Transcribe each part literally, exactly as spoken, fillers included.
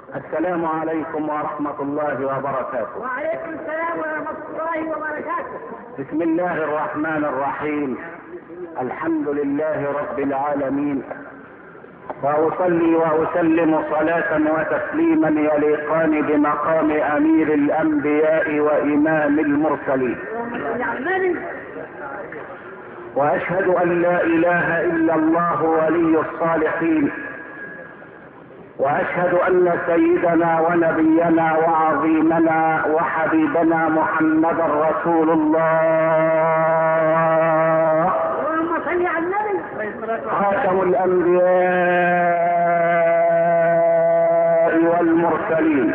السلام عليكم ورحمة الله وبركاته. وعليكم السلام ورحمة الله وبركاته. بسم الله الرحمن الرحيم. الحمد لله رب العالمين، وأصلي وأسلم صلاة وتسليما يليقان بمقام أمير الأنبياء وإمام المرسلين، وأشهد أن لا إله إلا الله ولي الصالحين، وأشهد أن سيدنا ونبينا وعظيمنا وحبيبنا محمدا رسول الله، خاتم الأنبياء والمرسلين.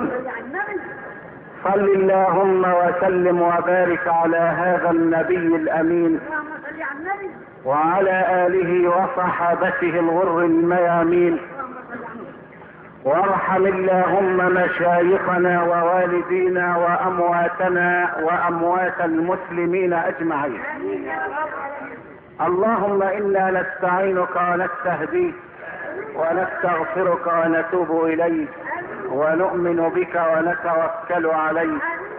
صل اللهم وسلم وبارك على هذا النبي الأمين وعلى آله وصحابته الغر الميامين، وارحم اللهم مشايخنا ووالدينا وأمواتنا وأموات المسلمين أجمعين. اللهم إنا نستعينك ونستهديك ونستغفرك ونتوب إليك ونؤمن بك ونتوكل عليك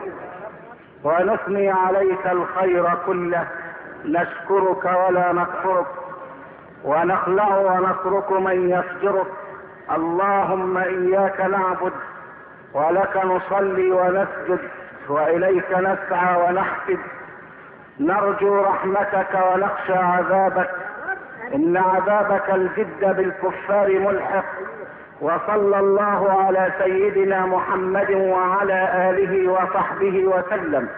ونثني عليك الخير كله، نشكرك ولا نكفرك ونخلع ونترك من يفجرك. اللهم إياك نعبد ولك نصلي ونسجد وإليك نسعى ونحفد، نرجو رحمتك ونخشى عذابك، إن عذابك الجد بالكفار ملحق. وصلى الله على سيدنا محمد وعلى آله وصحبه وسلم.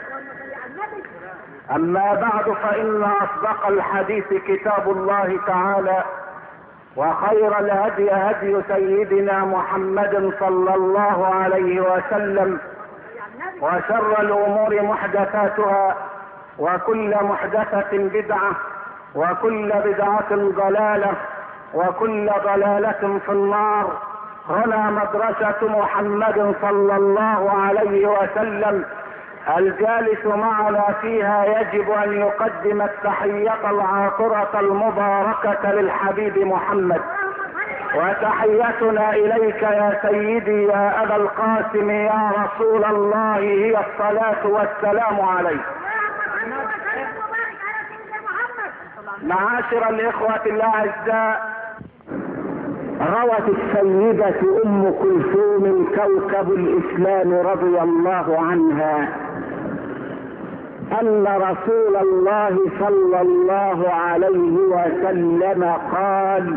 أما بعد، فإن أصدق الحديث كتاب الله تعالى، وخير الهدي هدي سيدنا محمد صلى الله عليه وسلم، وشر الأمور محدثاتها، وكل محدثة بدعة، وكل بدعة ضلالة، وكل ضلالة في النار. هنا مدرسة محمد صلى الله عليه وسلم، الجالس معنا فيها يجب أن يقدم التحية العاطرة المباركة للحبيب محمد، وتحيتنا إليك يا سيدي يا أبا القاسم يا رسول الله هي الصلاة والسلام عليك. معاشر الإخوة الأعزاء، روت السيدة أم كلثوم كوكب الإسلام رضي الله عنها أن رسول الله صلى الله عليه وسلم قال: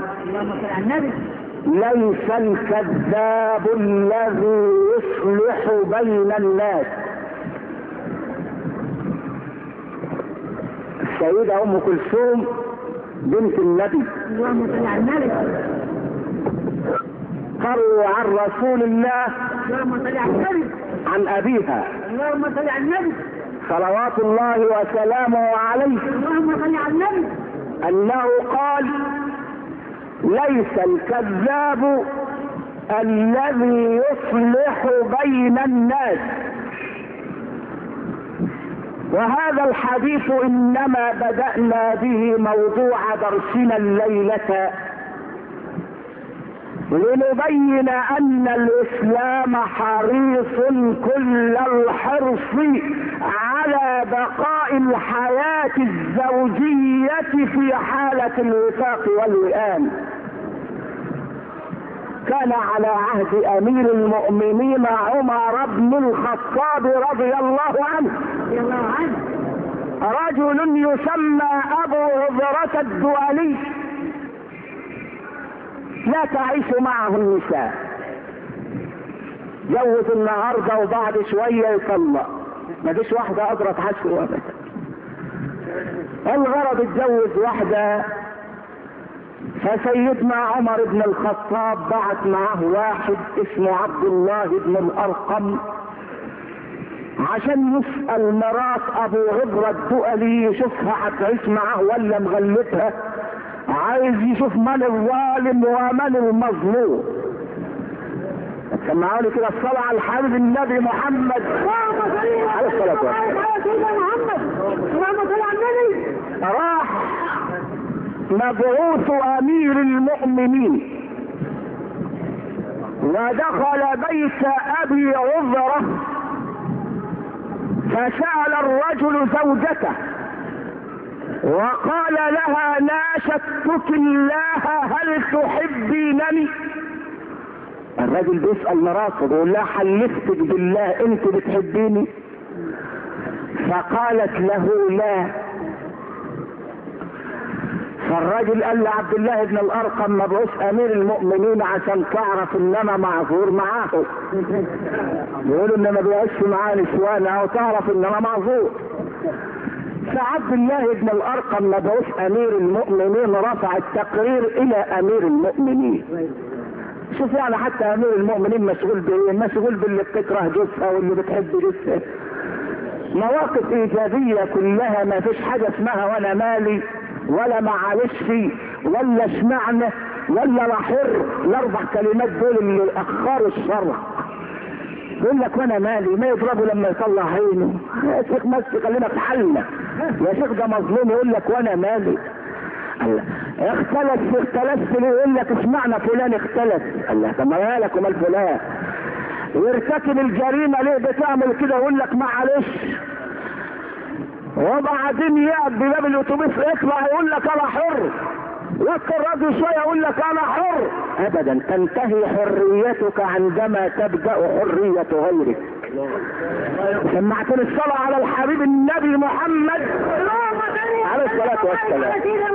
ليس الكذاب الذي يصلح بين الناس. السيدة أم كلثوم بنت النبي قروا عن رسول الله عن أبيها صلوات الله وسلامه عليه أنه قال: ليس الكذاب الذي يصلح بين الناس. وهذا الحديث إنما بدأنا به موضوع درسنا الليلة لنبين أن الإسلام حريص كل الحرص على بقاء الحياة الزوجية في حالة الوفاق والوئام. كان على عهد أمير المؤمنين عمر بن الخطاب رضي الله عنه رجل يسمى أبو عذرة الدؤلي، لا تعيش معه النساء، جوز النهارده وبعد شويه يطلق، ما فيش واحده اجرت عشر ابدا. الغرض اتجوز واحده، فسيدنا عمر بن الخطاب بعت معه واحد اسمه عبد الله بن الارقم عشان يسأل مرات ابو عذرة الدؤلي يشوفها هتعيش معه ولا مغلبها، عايز يشوف من الظالم ومن المظلوم. سمعوا لي كده الصلاة على الحبيب النبي محمد عليه الصلاة والسلام. راح مبعوث امير المؤمنين ودخل بيت ابي عذرة فسأل الرجل زوجته وقال لها: ناشدتك الله هل تحبينني؟ الرجل بيسأل مراته بيقول لها: حلفتك بالله انت بتحبيني؟ فقالت له: لا. فالرجل قال لعبد الله بن الارقم: مبعوث امير المؤمنين عشان تعرف ان انا معذور معاه. بيقولوا ان ما بيعيش معاه نسوان او تعرف ان انا معذور. فعبد الله بن الارقم مبعوث امير المؤمنين رفع التقرير الى امير المؤمنين. شوف يعني حتى امير المؤمنين مشغول بايه؟ مشغول باللي بتكره جثها واللي بتحب جثها. مواقف ايجابيه كلها، ما فيش حاجه اسمها وانا مالي ولا معلش ولا اشمعنى ولا لحر. الاربع كلمات دول اللي اخروا الشرع. يقول لك وانا مالي، ما يضربه لما يطلع عينه. يا شيخ مسك خلينا في حالنا، يا شيخ ده مظلوم. يقول لك وانا مالي. الله اختلف اختلفت ليه؟ يقول لك اشمعنى فلان اختلف. الله طب ما مالك ومال فلان؟ يرتكب الجريمه ليه بتعمل كده؟ يقول لك معلش. وبعدين يقعد بباب الاتوبيس يطلع يقول لك انا حر، وكر الراجل شويه يقول لك انا حر. ابدا، تنتهي حريتك عندما تبدا حريه غيرك. سمعتني الصلاه على الحبيب النبي محمد عليه الصلاه والسلام.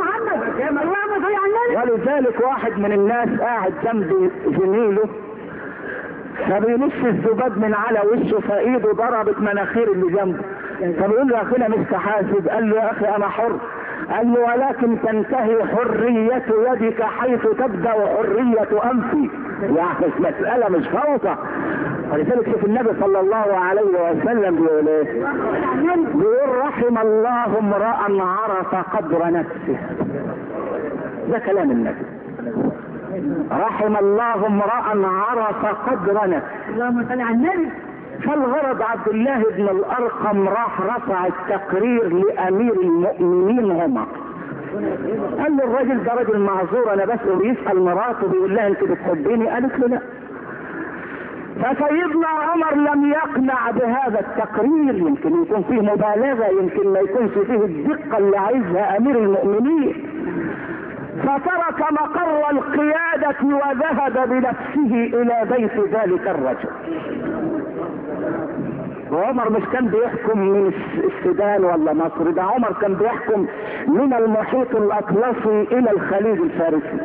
ولذلك واحد من الناس قاعد جنب زميله فبينش الذباب من على وشه، فايده ضربت مناخير اللي جنبه. فبيقول له: يا اخينا مستحاسب. قال له: يا اخي انا حر. قال له: ولكن تنتهي حرية يدك حيث تبدأ حرية انفي. يعني مسألة مش فوضى. ولذلك شوف النبي صلى الله عليه وسلم بيقول ايه؟ بيقول: رحم الله امرأ عرف قدر نفسه. ده كلام النبي. رحم الله امرأ عرف قدر نفسه. اللهم صل على النبي. فالغرض عبد الله بن الارقم راح رفع التقرير لامير المؤمنين عمر. قال له: الراجل ده راجل معذور، انا بس بيسال مراته بيقول لها: انت بتحبيني؟ قالت له: لا. فسيدنا عمر لم يقنع بهذا التقرير، يمكن يكون فيه مبالغه، يمكن ما يكونش فيه الدقه اللي عايزها امير المؤمنين. فترك مقر القيادة وذهب بنفسه الى بيت ذلك الرجل. وعمر مش كان بيحكم من السودان ولا مصر، ده عمر كان بيحكم من المحيط الاطلسي الى الخليج الفارسي.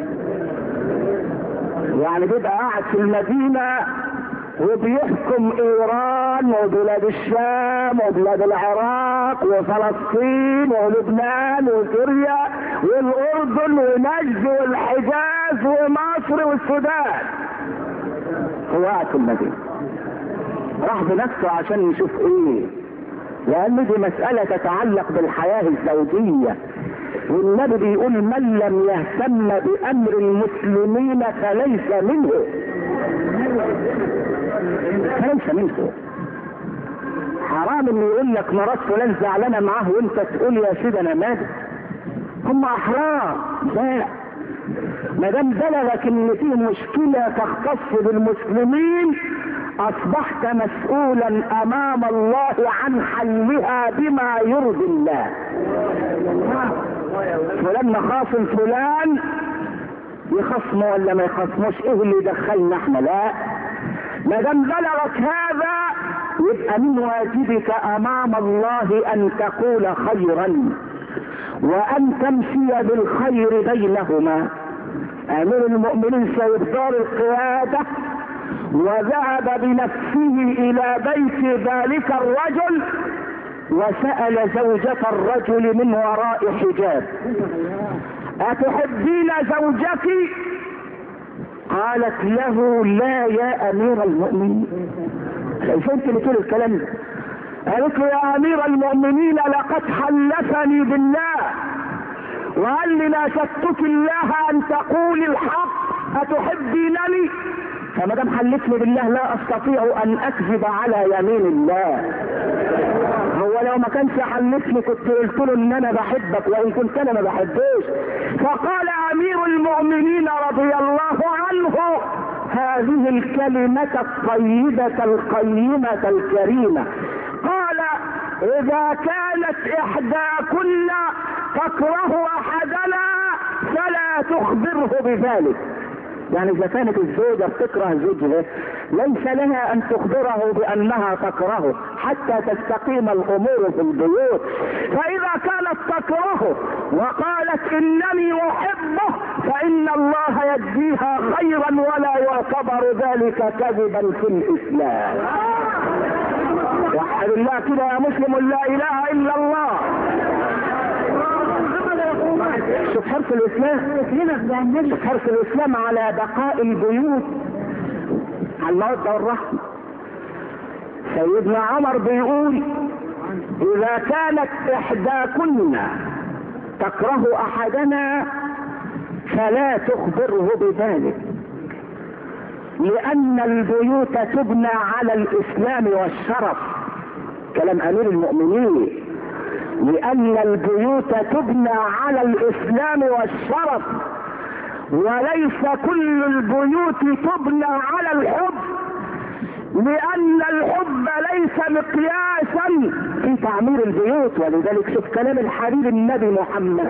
يعني بيبقى قاعد في المدينة وبيحكم ايران وبلاد الشام وبلاد العراق وفلسطين ولبنان وسوريا والاردن ونجد والحجاز ومصر والسودان. هو قاعد في المدينة، راح بنفسه عشان يشوف ايه، لان دي مسألة تتعلق بالحياة الزوجية. والنبي بيقول: من لم يهتم بامر المسلمين فليس منه. فليس منه. حرام انه يقول لك مرات فلان زعلانه معاه وانت تقول يا سيدي انا مالي. هم احرار. لا، ما دام بلغك ان في مشكله تختص بالمسلمين اصبحت مسؤولا امام الله عن حلها بما يرضي الله. فلان مخاصم فلان يخصمه ولا ما يخصموش، ايه اللي يدخلنا احنا؟ لا، ما دام بلغك هذا يبقى من واجبك امام الله ان تقول خيرا وان تمشي بالخير بينهما. امير المؤمنين سيد دار القياده وذهب بنفسه الى بيت ذلك الرجل وسأل زوجة الرجل من وراء حجاب: أتحبين زوجك؟ قالت له: لا يا أمير المؤمنين. كيف انت بتقول الكلام ده؟ قالت له: يا أمير المؤمنين لقد حلفني بالله وقال لي: ناشدتك الله أن تقولي الحق، أتحبينني؟ فما دام حلفني بالله لا استطيع ان اكذب على يمين الله. هو لو ما كانش حلفني كنت قلت له ان انا بحبك وان كنت انا ما بحبوش. فقال امير المؤمنين رضي الله عنه: هذه الكلمة الطيبة القيمة الكريمة. قال اذا كانت احداكن تكره احدنا فلا تخبره بذلك. يعني اذا كانت الزوجة بتكره زوجها ليس لها ان تخبره بانها تكرهه حتى تستقيم الامور في البيوت. فاذا كانت تكرهه وقالت انني احبه فان الله يجزيها خيرا ولا يعتبر ذلك كذبا في الاسلام. وحد الله كده يا مسلم، لا اله الا الله. شوف حرص الاسلام، شوف حرص الاسلام على بقاء البيوت على المودة والرحمة. سيدنا عمر بيقول اذا كانت احداكن تكره احدنا فلا تخبره بذلك، لان البيوت تبنى على الاسلام والشرف. كلام امير المؤمنين، لان البيوت تبنى على الاسلام والشرف، وليس كل البيوت تبنى على الحب، لان الحب ليس مقياسا في تعمير البيوت. ولذلك شوف كلام الحبيب النبي محمد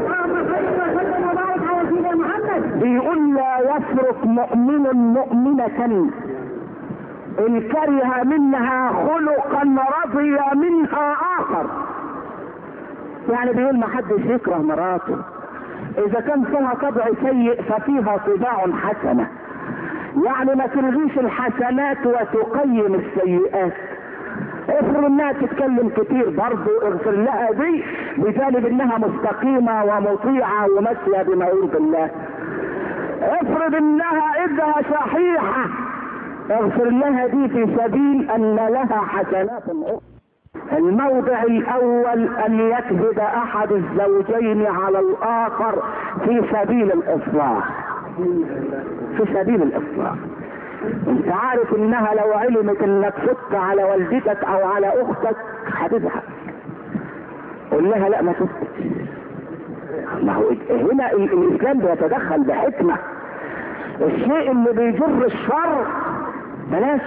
بيقول لا يفرق مؤمن مؤمنة ان كره منها خلقا رضي منها اخر. يعني بيقول ما حدش يكره مراته، اذا كان فيها طبع سيء ففيها طباع حسنة. يعني ما تلغيش الحسنات وتقيم السيئات. افرض انها تتكلم كتير برضه اغفر لها دي بجانب انها مستقيمة ومطيعة وماشية بما يرضي الله. افرض انها ايدها صحيحة اغفر لها دي في سبيل ان لها حسنات اخرى. الموضع الاول ان يكذب احد الزوجين على الاخر في سبيل الاصلاح، في سبيل الاصلاح. انت عارف انها لو علمت انك فت على والدتك او على اختك هتزعل. قول لها لا ما فتش. ما هو هنا الاسلام بيتدخل بحكمة. الشيء اللي بيجر الشر بلاش.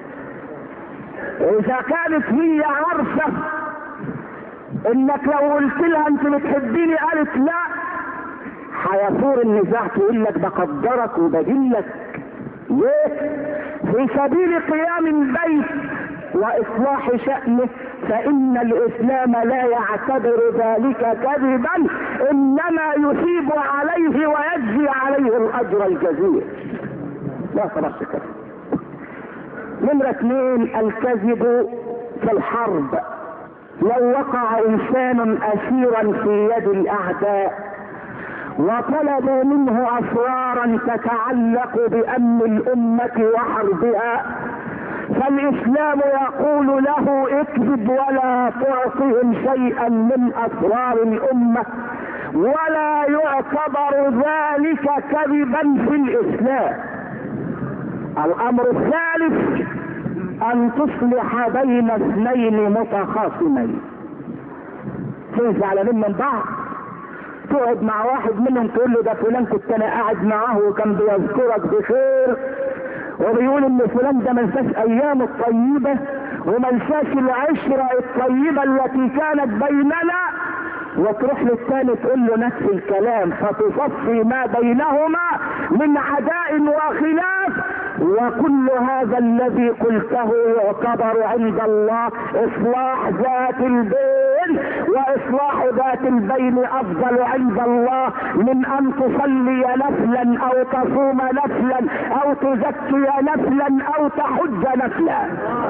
اذا كانت هي عارفة انك لو قلت لها انت بتحبيني قالت لا هيثور النزاع، تقول لك بقدرك وبجلك ليه؟ في سبيل قيام البيت واصلاح شأنه، فان الاسلام لا يعتبر ذلك كذبا، انما يثيب عليه ويجزي عليه الاجر الجزيل. لا خلاص كده. نمرة اثنين الكذب في الحرب. لو وقع انسان اسيرا في يد الاعداء وطلبوا منه اسرارا تتعلق بامن الامة وحربها، فالاسلام يقول له اكذب ولا تعطهم شيئا من اسرار الامة، ولا يعتبر ذلك كذبا في الاسلام. الامر الثالث ان تصلح بين اثنين متخاصمين. اثنين زعلانين من بعض تقعد مع واحد منهم تقول له ده فلان كنت انا قاعد معاه وكان بيذكرك بخير وبيقول ان فلان ده منساش ايام الطيبة ومنساش العشرة الطيبة التي كانت بيننا، وتروح للثاني تقول له نفس الكلام فتصفي ما بينهما من عداء وخلاف. وكل هذا الذي قلته يعتبر عند الله اصلاح ذات البين، واصلاح ذات البين افضل عند الله من ان تصلي نفلا او تصوم نفلا او تزكي نفلا او تحج نفلا.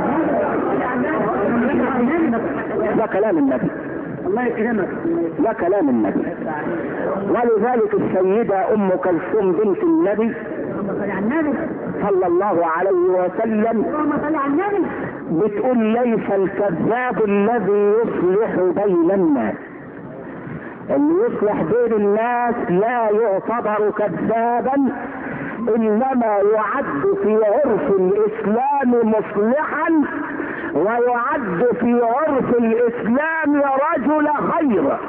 ده كلام النبي، الله يكرمك، ده كلام النبي. ولذلك السيدة ام كلثوم بنت النبي صلى الله عليه وسلم بتقول ليس الكذاب الذي يصلح بين الناس، اللي يصلح بين الناس لا يعتبر كذابا، انما يعد في عرف الاسلام مصلحا، ويعد في عرف الاسلام رجل خير،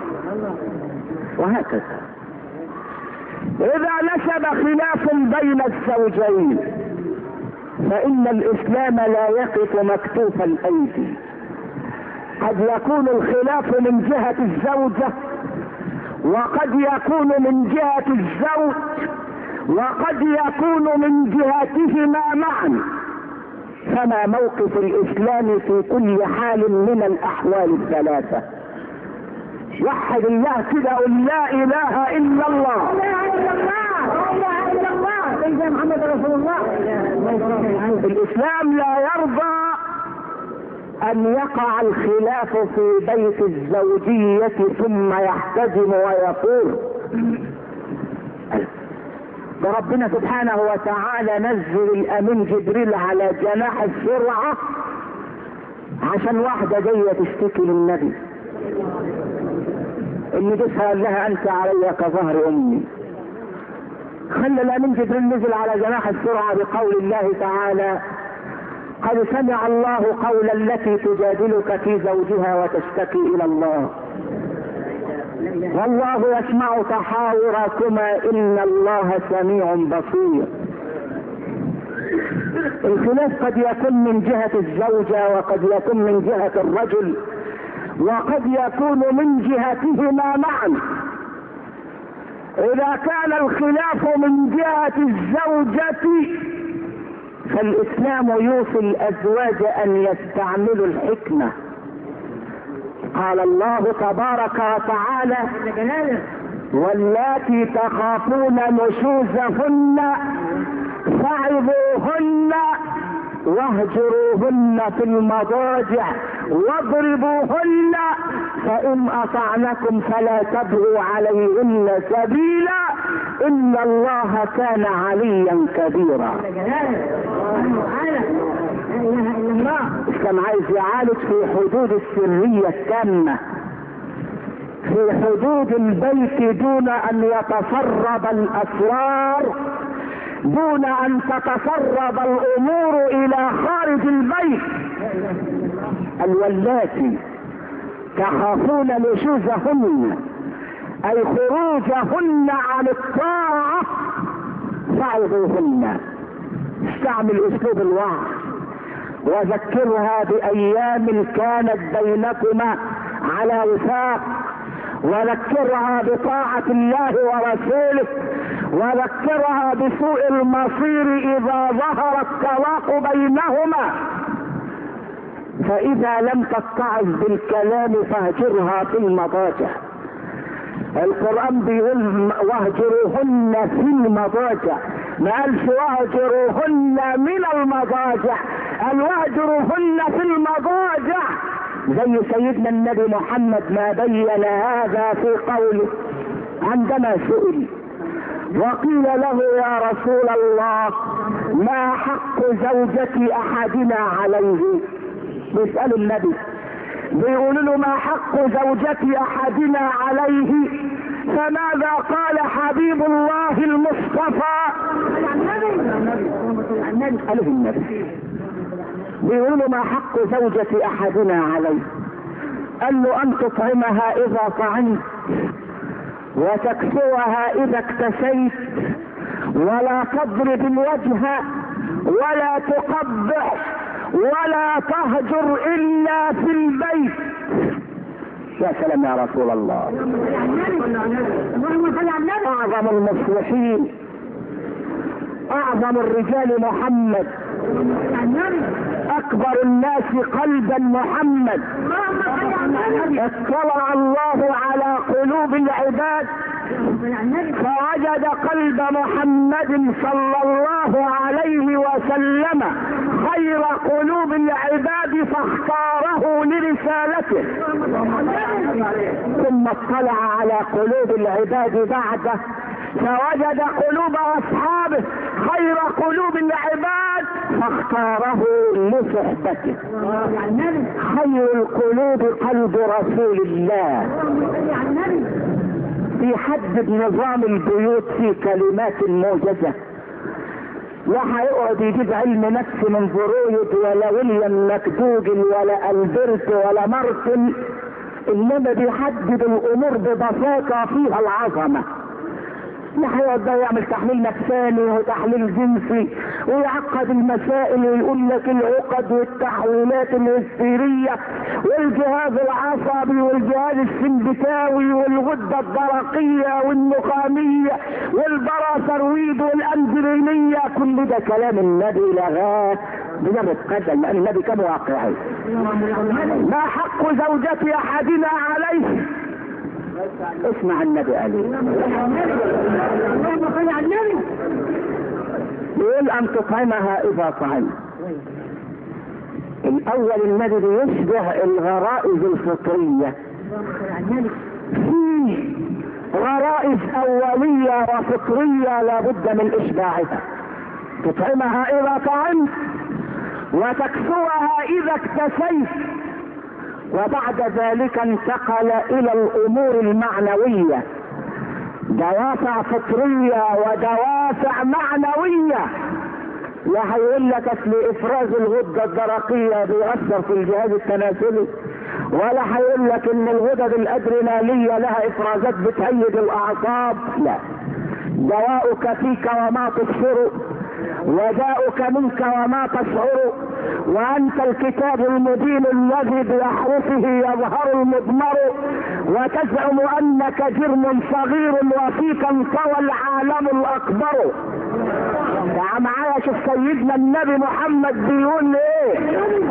وهكذا. اذا نشب خلاف بين الزوجين فإن الإسلام لا يقف مكتوف الأيدي. قد يكون الخلاف من جهة الزوجة، وقد يكون من جهة الزوج، وقد يكون من جهتهما معا. فما موقف الإسلام في كل حال من الأحوال الثلاثة؟ وحد الله كده، قل لا إله إلا الله. لا اله الا الله، لا اله الا الله، سيدنا محمد رسول الله. الإسلام لا يرضى أن يقع الخلاف في بيت الزوجية ثم يحتزم ويقول. ربنا سبحانه وتعالى نزل الأمين جبريل على جناح السرعة عشان واحدة جاية تشتكي للنبي، اللي جسها قال لها أنت علي كظهر أمي. خلى الأمين جبريل نزل على جناح السرعة بقول الله تعالى: قد سمع الله قول التي تجادلك في زوجها وتشتكي إلى الله والله يسمع تحاوركما إن الله سميع بصير. الخلاف قد يكون من جهة الزوجة، وقد يكون من جهة الرجل، وقد يكون من جهتهما معا. إذا كان الخلاف من جهة الزوجة فالإسلام يوصي الأزواج أن يستعملوا الحكمة. قال الله تبارك وتعالى: واللاتي تخافون نشوزهن فعظوهن واهجروهن في المضاجع واضربوهن فإن أطعنكم فلا تبغوا عليهن سبيلا إن الله كان عليا كبيرا. كان عايز يعالج في حدود السرية التامة، في حدود البيت، دون أن يتسرب الأسرار، دون أن تتسرب الأمور إلى خارج البيت. واللاتي تخافون نشوزهن أي خروجهن عن الطاعة فعظوهن. استعمل أسلوب الوعظ وذكرها بأيام كانت بينكما على وفاق، وذكرها بطاعة الله ورسوله، وذكرها بسوء المصير إذا ظهر الطلاق بينهما. فإذا لم تتعظ بالكلام فاهجرها في المضاجع. القرآن بيقول واهجروهن في المضاجع، ما قالش واهجروهن من المضاجع، قال واهجروهن في المضاجع. زي سيدنا النبي محمد ما بين هذا في قوله عندما سئل وقيل له: يا رسول الله ما حق زوجة احدنا عليه؟ بيسأل النبي، بيقول له ما حق زوجة احدنا عليه؟ فماذا قال حبيب الله المصطفى؟ قاله النبي، بيقول له ما حق زوجة احدنا عليه؟ قال له: ان تطعمها اذا طعمت، وتكسوها اذا اكتسيت، ولا تضرب الوجه، ولا تقبح، ولا تهجر الا في البيت. يا سلام يا رسول الله. اعظم المصلحين، اعظم الرجال محمد، اكبر الناس قلبا محمد. اطلع الله على قلوب العباد فوجد قلب محمد صلى الله عليه وسلم خير قلوب العباد فاختاره لرسالته، ثم اطلع على قلوب العباد بعده فوجد قلوب اصحابه خير قلوب العباد فاختاره لصحبته. خير القلوب قلب رسول الله. في حد نظام البيوت في كلمات موجزة، لا هيقعد يجيب علم نفس من فرويد ولا ويليام مكدوجل ولا البرت ولا مارتن، انما بيحدد الامور ببساطة فيها العظمة. لا هيقعد بقى يعمل تحليل نفساني وتحليل جنسي ويعقد المسائل ويقول لك العقد والتحويلات الهستيرية والجهاز العصبي والجهاز السمبتاوي والغدة الدرقية والنخامية والبراثرويد والأندرينية، كل ده كلام النبي لغاه بجرد قدم، لأن النبي كان واقعي. ما حق زوجة أحدنا عليه؟ اسمع النبي عليه يقول ان تطعمها اذا طعمت. الاول النبي بيشبه الغرائز الفطرية، فيه غرائز اولية وفطرية لابد من اشباعها. تطعمها اذا طعمت وتكسوها اذا اكتسيت، وبعد ذلك انتقل الى الامور المعنوية، دوافع فطرية ودوافع معنوية. لا هيقول لك اصل افراز الغدة الدرقية بيأثر في الجهاز التناسلي، ولا هيقول لك ان الغدد الادرينالية لها افرازات بتهيج الاعصاب. لا، دواؤك فيك وما تبصر، وداؤك منك وما تشعر، وانت الكتاب المبين الذي باحرفه يظهر المضمر، وتزعم انك جرم صغير وفيك انطوى العالم الاكبر. تعال معايا شوف سيدنا النبي محمد بيقول ايه،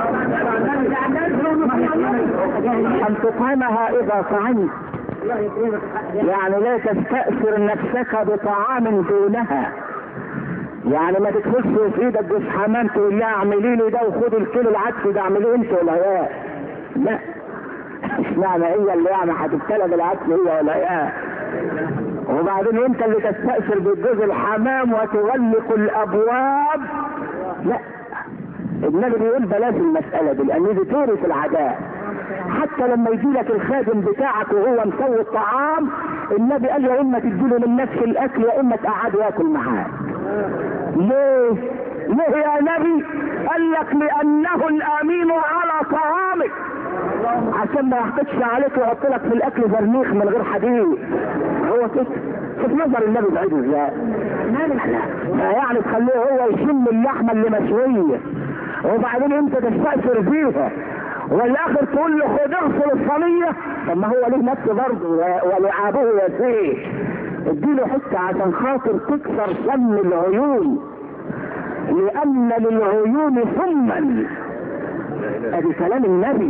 ان تطعمها اذا طعمت، يعني لا تستأثر نفسك بطعام دونها. يعني ما تدخلش في ايدك جوز حمام تقول لها اعملي لي ده وخد الكيلو العدس ده اعمليه انت ولا هي. لا، اشمعنى هي اللي يعني هتبتلى بالعدس هي ولا هي؟ وبعدين انت اللي تستأثر بالجوز الحمام وتغلق الابواب. لا، النبي بيقول بلاش المسألة دي، لان دي تورث العداء. حتى لما يجي لك الخادم بتاعك وهو مسوي الطعام، النبي قال يا اما تديله من نفس الاكل يا اما تقعده ياكل معاك. ليه؟ ليه يا نبي؟ قال لك لانه الامين على طعامك، عشان ما يحطش عليك ويحط لك في الاكل برميخ من غير حديد. هو كده. شوف نظر النبي بعيد ازاي. يعني تخليه هو يشم اللحمه اللي مشويه وبعدين انت تستأثر فيها، والاخر تقول له خد اغسل الصينيه. طب ما هو له نفس برضه ولعابه يسير، اديله حته عشان خاطر تكسر سم العيون، لان للعيون سما. ادي كلام النبي.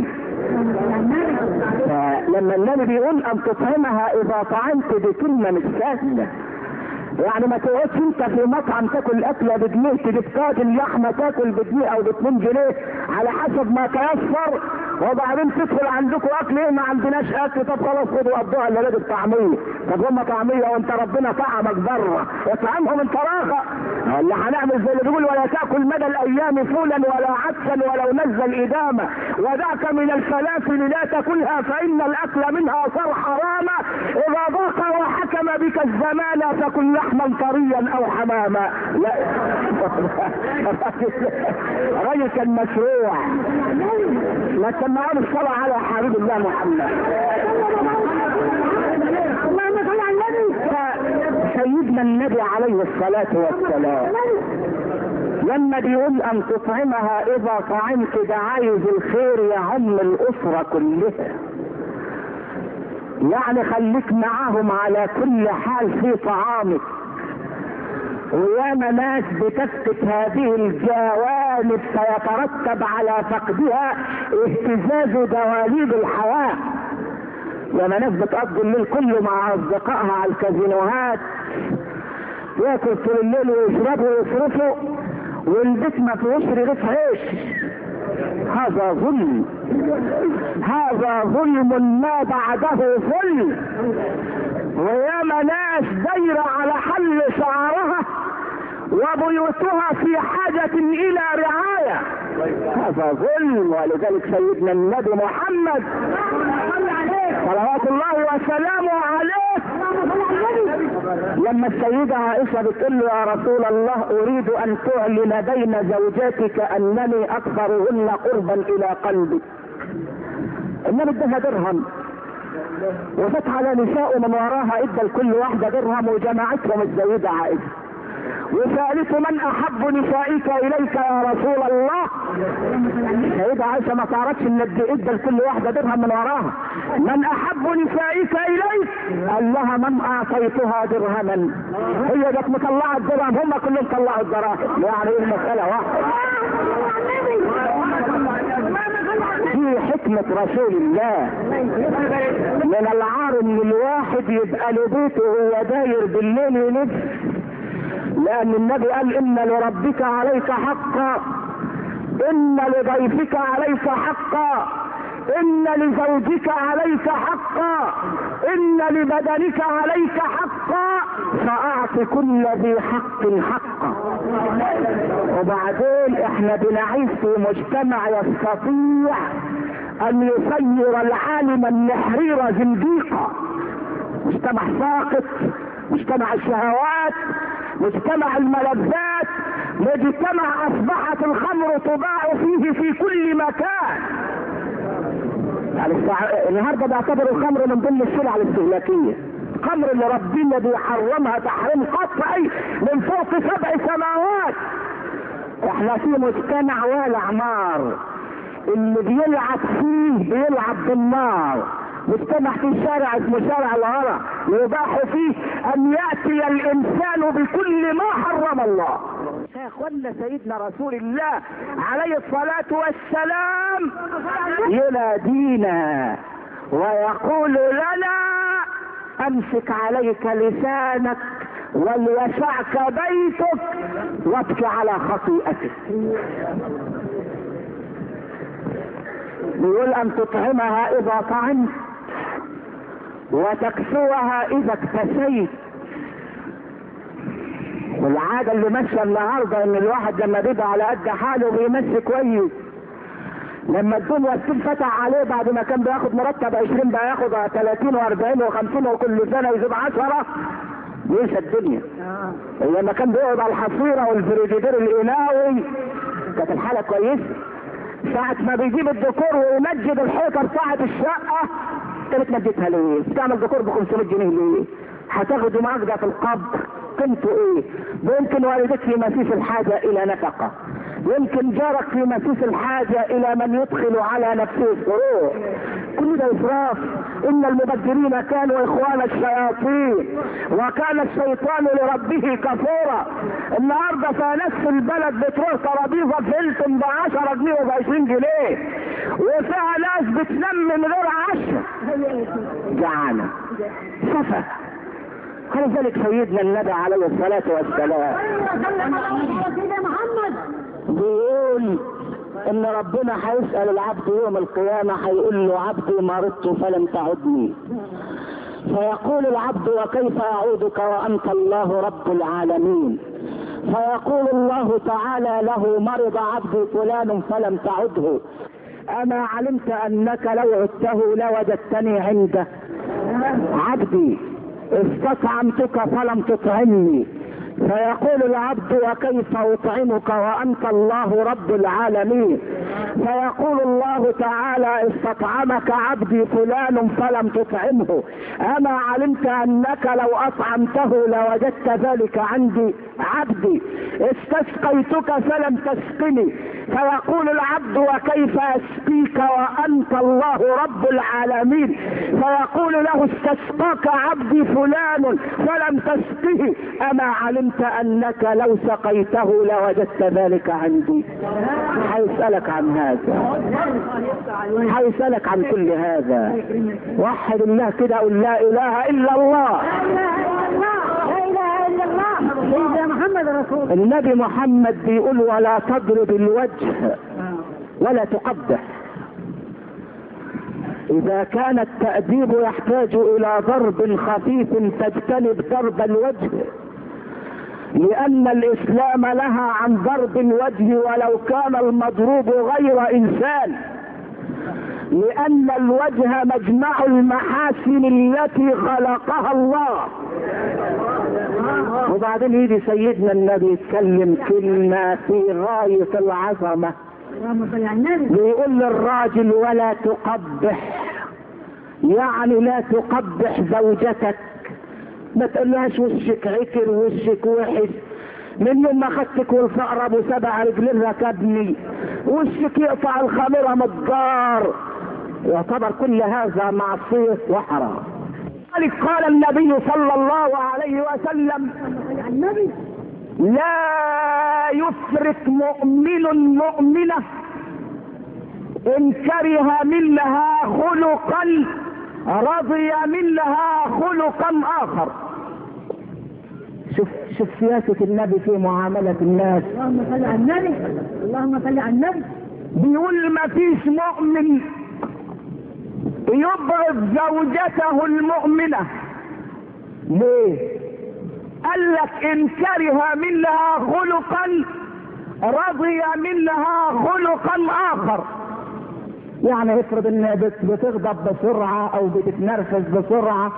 فلما النبي بيقول ان تطعمها اذا طعمت دي كلمه مش سهله. يعني ما تقعدش انت في مطعم تاكل اكله بجنيه، تجيب طاجن لحمه تاكل بجنيه او باتنين جنيه على حسب ما تيسر، وبعدين تدخل عندكم اكل ايه؟ ما عندناش اكل. طب خلاص خدوا قضوها اللي لازم طعميه. طب هم طعميه وانت ربنا طعمك بره، اطعمهم انت راغه. اللي هنعمل زي اللي بيقول ولا تاكل مدى الايام فولا ولا عدسا ولو نزل ادامه، وذاك من الفلافل لا تاكلها فان الاكل منها صار حراما، اذا ضاق وحكم بك الزمان فكن لحما طريا او حماما. لا راجل كان مشروع. ما تسمعون الصلاة على حبيب الله محمد. سيدنا النبي عليه الصلاة والسلام لما بيقول ان تطعمها اذا طعمت ده عايز الخير يعم الاسرة كلها. يعني خليك معاهم على كل حال في طعامك. وياما ناس بتفقد هذه الجوانب فيترتب على فقدها اهتزاز دواليب الحياة. ياما ناس بتقضي الليل كله مع اصدقائها على الكازينوهات، ياكل طول الليل ويشربوا ويصرفوا والبيت ما فيهوش رغيف عيش. هذا ظلم، هذا ظلم ما بعده ظلم. وياما ناس دايره على حل شعرها وبيوتها في حاجة الى رعاية. هذا ظلم. ولذلك سيدنا النبي محمد صلوات الله وسلامه عليه لما السيدة عائشة بتقول له يا رسول الله اريد ان تعلن بين زوجاتك انني اكثرهن قربا الى قلبي، النبي ادها درهم وفات على نساء من وراها ادى لكل واحده درهم وجمعتهم السيده عائشه. وسالته من احب نسائك اليك يا رسول الله؟ السيده عائشه ما تعرفش ان ادى لكل واحده درهم من وراها. من احب نسائك اليك؟ قال لها من اعطيتها درهما. هي جت مطلعه الدرهم، هم كلهم طلعوا الدراهم، يعني ايه المساله واحده. دي حكمة رسول الله. من العار ان الواحد يبقى له بيته وهو داير بالليل يلف، لان النبي قال ان لربك عليك حقا، ان لضيفك عليك حقا، ان لزوجك عليك حقا، ان لبدنك عليك حقا، فاعط كل ذي حق حقا. وبعدين احنا بنعيش في مجتمع يستطيع ان يصير العالم النحرير زنديقا، مجتمع ساقط، مجتمع الشهوات، مجتمع الملذات، مجتمع اصبحت الخمر تباع فيه في كل مكان. يعني النهارده بيعتبر الخمر من ضمن السلع الاستهلاكيه. الخمر اللي ربنا بيحرمها تحريم قطعي من فوق سبع سماوات. احنا في مجتمع والع نار، اللي بيلعب فيه بيلعب بالنار. مجتمع في شارع اسمه شارع الهرى يباح فيه ان ياتي الانسان بكل ما حرم الله. يا اخوانا سيدنا رسول الله عليه الصلاه والسلام ينادينا ويقول لنا امسك عليك لسانك وليسعك بيتك وابكي على خطيئتك. بيقول ان تطعمها اذا طعمت وتكسوها اذا اكتسيت. والعاده اللي ماشيه النهارده ان الواحد لما بيبقى على قد حاله بيمشي كويس، لما الدنيا تنفتح عليه بعد ما كان بياخد مرتب عشرين بقى ياخد ثلاثين واربعين وخمسين وكل سنه يزيد عشرة، بينسى الدنيا. لما كان بيقعد على الحصيره والفريجيدير القناوي كانت الحاله كويسه. ساعة ما بيجيب الديكور ويمجد الحيطة بتاعة الشقة، انت بتمجدها ليه؟ بتعمل ديكور ب خمسمية جنيه ليه؟ هتاخدوا معاك ده في القبر قيمته ايه؟ يمكن والدك في مسيس الحاجة الى نفقة، يمكن جارك في مسيس الحاجة الى من يدخل على نفسه السرور. كل ده اسراف. ان المبذرين كانوا اخوان الشياطين وكان الشيطان لربه كفورا. النهارده في نفس البلد بتروح ترابيزه في هيلتون ب عشرة جنيه وب عشرين جنيه، وفيها ناس بتنام من غير عشاء جعانه سفه. ولذلك سيدنا النبي عليه الصلاه والسلام بيقول ان ربنا هيسأل العبد يوم القيامة، هيقول له عبدي مرضت فلم تعدني، فيقول العبد وكيف اعودك وانت الله رب العالمين، فيقول الله تعالى له مرض عبدي فلان فلم تعده، اما علمت انك لو عدته لوجدتني عنده؟ عبدي استطعمتك فلم تطعمني، فيقول العبد وكيف اطعمك وانت الله رب العالمين، فيقول الله تعالى استطعمك عبدي فلان فلم تطعمه، اما علمت انك لو اطعمته لوجدت ذلك عندي؟ عبدي استسقيتك فلم تسقني، فيقول العبد وكيف اسقيك وانت الله رب العالمين، فيقول له استسقاك عبدي فلان فلم تسقه، اما علمت انك لو سقيته لوجدت ذلك عندي؟ هيسألك عن هذا، هيسألك عن كل هذا. وحد الله كده، قل لا اله الا الله. النبي محمد بيقول ولا تضرب الوجه ولا تقبح. اذا كان التأديب يحتاج الى ضرب خفيف تجتنب ضرب الوجه، لان الاسلام نهى عن ضرب الوجه ولو كان المضروب غير انسان، لان الوجه مجمع المحاسن التي خلقها الله. وبعدين يجي سيدنا النبي يتكلم كلمة في غاية العظمة، بيقول للراجل ولا تقبح، يعني لا تقبح زوجتك، ما تقولهاش وشك عكر وشك وحش، من يوم ما خدتك والفقر ابو سبع رجلين ركبني، وشك يقطع الخميره متجار، يعتبر كل هذا معصيه وحرام. لذلك قال النبي صلى الله عليه وسلم: لا يفرق مؤمن مؤمنه ان كره منها خلقا رضي منها خلقا اخر. شوف شوف سياسة النبي في معاملة الناس. اللهم صل على النبي، اللهم صل على النبي. بيقول ما فيش مؤمن يبغض زوجته المؤمنة. ليه؟ قال لك ان كره منها خلقا رضي منها خلقا اخر. يعني افرض ان بتغضب بسرعة او بتتنرفز بسرعة،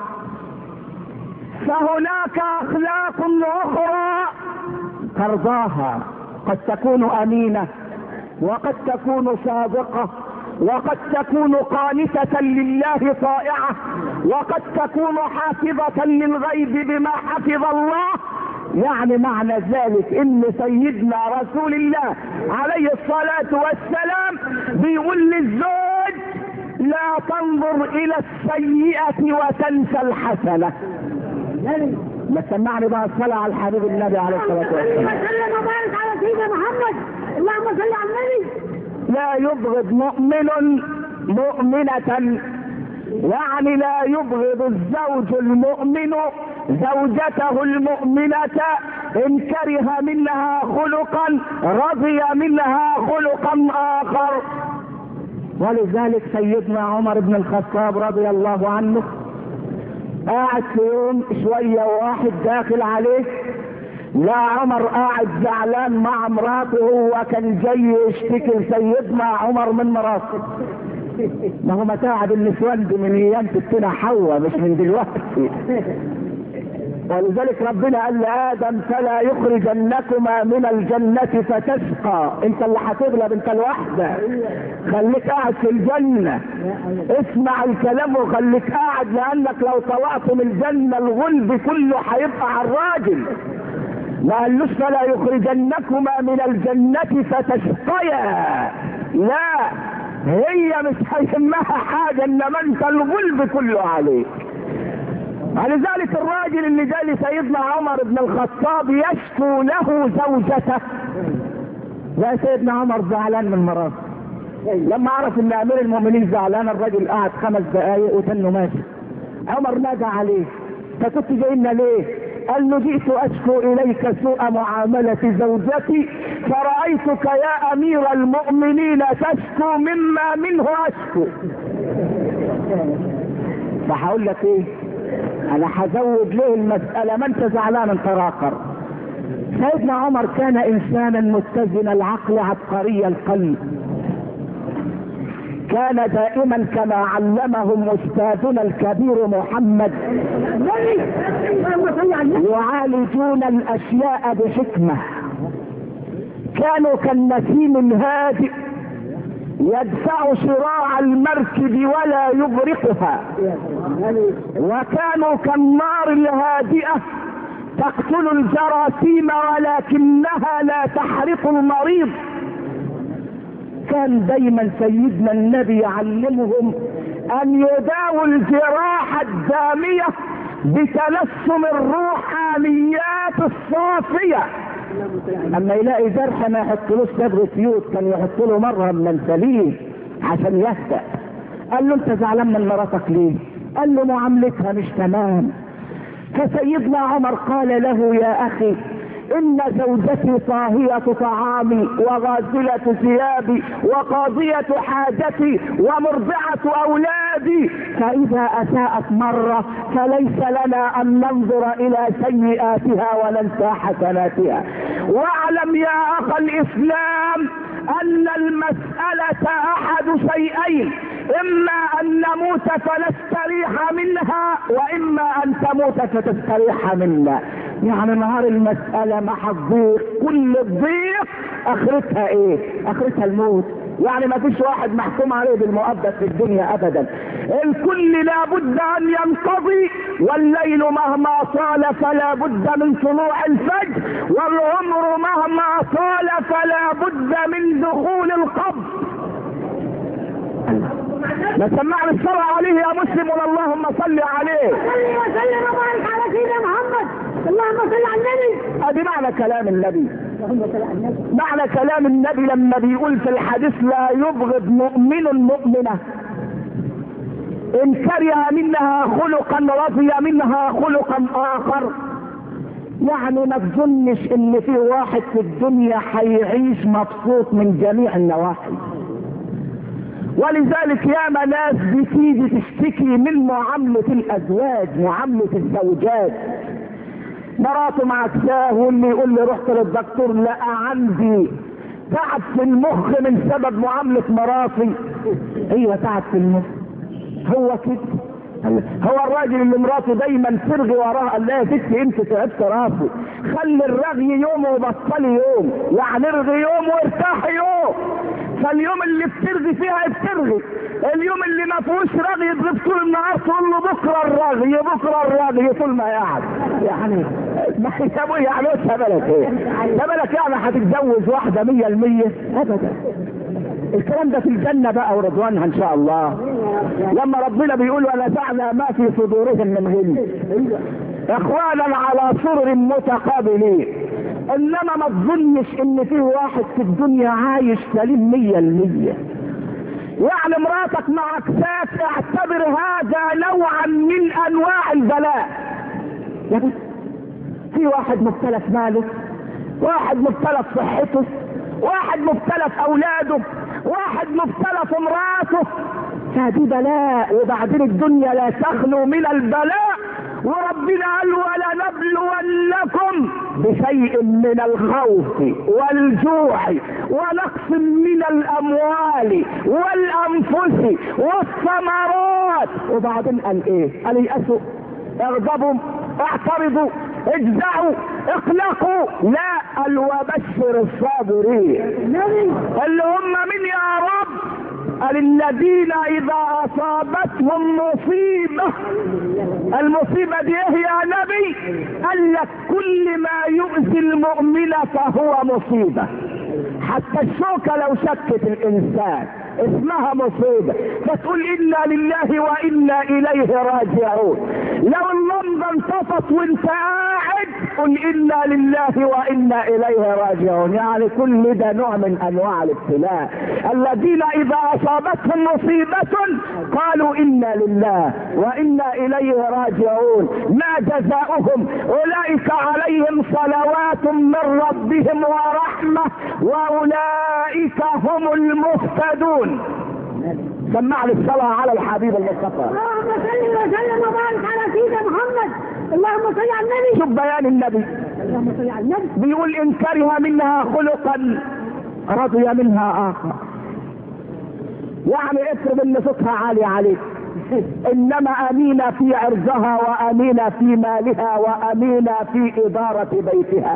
فهناك اخلاق اخرى ترضاها، قد تكون امينة، وقد تكون صادقة، وقد تكون قانتة لله طائعة، وقد تكون حافظة للغيب بما حفظ الله. يعني معنى ذلك ان سيدنا رسول الله عليه الصلاة والسلام بيقول للزوج: لا تنظر الى السيئة وتنسى الحسنة. ما سمعني بقى الصلاة على الحبيب النبي عليه الصلاة والسلام. اللهم صل وبارك على سيدنا محمد، اللهم صل على النبي. لا يبغض مؤمن مؤمنة، يعني لا يبغض الزوج المؤمن زوجته المؤمنة ان كره منها خلقا رضي منها خلقا اخر. ولذلك سيدنا عمر بن الخطاب رضي الله عنه قاعد في يوم شوية واحد داخل عليه، لا عمر قاعد زعلان مع مراته، هو كان جاي يشتكي سيدنا عمر من مراته. ما هو متاعب النسوان دي من ايام ستنا حواء مش من دلوقتي. ولذلك ربنا قال لآدم: فلا يخرجنكما من الجنة فتشقى. انت اللي هتغلب، انت الوحدة، خليك قاعد في الجنة، اسمع الكلام وخليك قاعد، لانك لو طلعت من الجنة الغلب كله هيبقى على الراجل. ما قالوش فلا يخرجنكما من الجنة فتشقيا، لا، هي مش هيهمها حاجة، انما انت الغلب كله عليك. ولذلك الراجل اللي جاء لسيدنا عمر بن الخطاب يشكو له زوجته، لا سيدنا عمر زعلان من مراته. لما عرف ان امير المؤمنين زعلان، الراجل قعد خمس دقايق وتنه ماشي. عمر نادى عليه: فكنت جاي لنا ليه؟ قال له: جئت اشكو اليك سوء معاملة زوجتي، فرأيتك يا امير المؤمنين تشكو مما منه اشكو. فهقول لك ايه؟ انا هزود له المسألة، ما انت زعلان انت راقر. سيدنا عمر كان انسانا متزن العقل عبقري القلب، كان دائما كما علمهم استاذنا الكبير محمد يعالجون الاشياء بحكمة. كانوا كالنسيم الهادئ يدفع شراع المركب ولا يبرقها، وكانوا كالنار الهادئة تقتل الجراثيم ولكنها لا تحرق المريض. كان دايما سيدنا النبي يعلمهم ان يداووا الجراح الدامية بتلسم الروحانيات الصافية. اما يلاقي جرح ما يحطلوش صبغ سيوط، كان يحط له مرهم من سليم عشان يهدأ. قال له: انت زعلان من مراتك ليه؟ قال له: معاملتها مش تمام. فسيدنا عمر قال له: يا اخي، ان زوجتي طاهية طعامي وغاسلة ثيابي وقاضية حاجتي ومرضعة اولادي، فاذا اساءت مرة فليس لنا ان ننظر الى سيئاتها وننسى حسناتها. واعلم يا اخ الاسلام ان المسألة احد شيئين: اما ان نموت فنستريح منها، واما ان تموت فتستريح منا. يعني نهار المسألة ما هتضيق، كل الضيق اخرتها ايه؟ اخرتها الموت. يعني ما فيش واحد محكوم عليه بالمؤبد في الدنيا ابدا. الكل لابد ان ينقضي، والليل مهما طال فلا بد من طلوع الفجر، والعمر مهما طال فلا بد من دخول القبر. ما سمعنا الصلاة عليه يا مسلم، اللهم صل عليه. صلي وسلم وبارك على سيدنا محمد. اللهم صل على النبي. ادي معنى كلام النبي. اللهم صل على النبي. معنى كلام النبي لما بيقول في الحديث لا يبغض مؤمن مؤمنة ان كره منها خلقا رضي منها خلقا اخر. يعني ما تظنش ان في واحد في الدنيا هيعيش مبسوط من جميع النواحي. ولذلك ياما ناس بتيجي تشتكي من معاملة الازواج، معاملة الزوجات. مراته معكساه واللي يقول لي رحت للدكتور لقى عندي تعب في المخ من سبب معاملة مراتي. ايوه تعب في المخ. هو كده هو الراجل اللي مراته دايما ترغي وراه قال لها يا ستي انت تعبت راسه، خلي الرغي يوم وبطلي يوم، يعني ارغي يوم وارتاحي يوم. فاليوم اللي بترغي فيها بترغي، اليوم اللي ما فيهوش رغي يضرب طول النهار تقول له بكره الرغي بكره الرغي طول ما قاعد. يعني ما يا ابويا يعني بالك ايه؟ بالك يعني هتتجوز واحده مية المية؟ ابدا. الكلام ده في الجنه بقى ورضوانها ان شاء الله. لما ربنا بيقول ونزعنا ما في صدورهم من غل اخوانا على سرر متقابلين. انما ما تظنش ان في واحد في الدنيا عايش سليم مية المية. يعني مراتك معكساك اعتبر هذا نوعا من انواع البلاء. يعني في واحد مبتلى في ماله، واحد مبتلى في صحته، واحد مبتلى في اولاده، واحد مبتلى في مراته. فدي بلاء. وبعدين الدنيا لا تخلو من البلاء، وربنا قال ولنبلونكم بشيء من الخوف والجوع ونقص من الاموال والانفس والثمرات. وبعدين قال ايه؟ قال يأسوا، اغضبوا، اعترضوا، اجزعوا، اقلقوا. لا، قال وبشر الصابرين اللي هم من يا رب؟ قال الذين اذا اصابتهم مصيبة. المصيبة دي ايه يا نبي؟ قال لك كل ما يؤذي المؤمن فهو مصيبة. حتى الشوكة لو شكت الانسان اسمها مصيبة، فتقول انا لله وانا اليه راجعون. لو اللمبة انطفت وانت قاعد قل انا لله وانا اليه راجعون. يعني كل ده نوع من انواع الابتلاء. الذين اذا اصابتهم مصيبة قالوا انا لله وانا اليه راجعون. ما جزاؤهم؟ اولئك عليهم صلوات من ربهم ورحمة واولئك هم المهتدون. سمعني الصلاة على الحبيب المصطفى. اللهم صل وسلم وبارك على سيدنا محمد. اللهم صل على النبي. شوف بيان النبي. اللهم صل على النبي. بيقول ان كره منها خلقا رضي منها اخر. يعني افرض ان صوتها عالي عليك، انما امينة في عرضها وامينة في مالها وامينة في ادارة بيتها.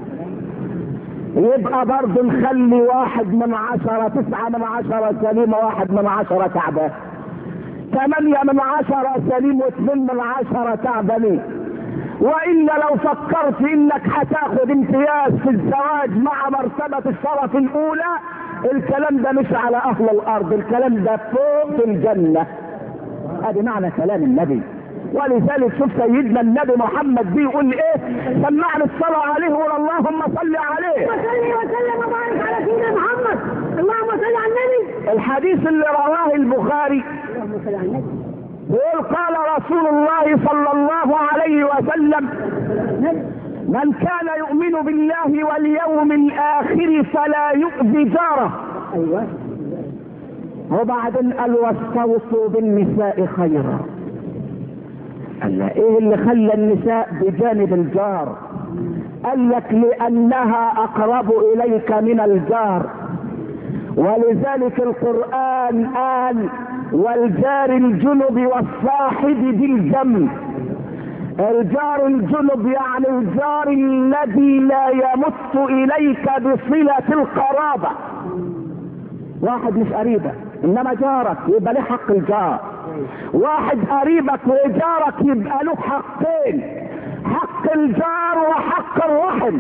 يبقى برضه نخلي واحد من عشرة تسعة من عشرة سليم وواحد من عشرة تعبان، ثمانية من عشرة سليم واثنين من عشرة تعبانين. وإلا لو فكرت انك هتاخد امتياز في الزواج مع مرتبة الشرف الاولى، الكلام ده مش على اهل الارض، الكلام ده فوق في الجنة. ادي معنى كلام النبي. ولذلك شوف سيدنا النبي محمد بيقول ايه؟ سمعنا الصلاة عليه وقال اللهم صل عليه. وصلي وسلم وبارك على سيدنا محمد. اللهم صل على النبي. الحديث اللي رواه البخاري اللهم صل على النبي. يقول قال رسول الله صلى الله عليه وسلم من كان يؤمن بالله واليوم الاخر فلا يؤذي جاره. ايوه. وبعدين قال واستوصوا بالنساء خيرا. قال ايه اللي خلى النساء بجانب الجار؟ قال لك لانها اقرب اليك من الجار. ولذلك القرآن قال والجار الجنب والصاحب بالجنب. الجار الجنب يعني الجار الذي لا يمت اليك بصلة القرابة. واحد مش قريبك انما جارك يبقى له حق الجار، واحد قريبك وجارك يبقى له حقين، حق الجار وحق الرحم.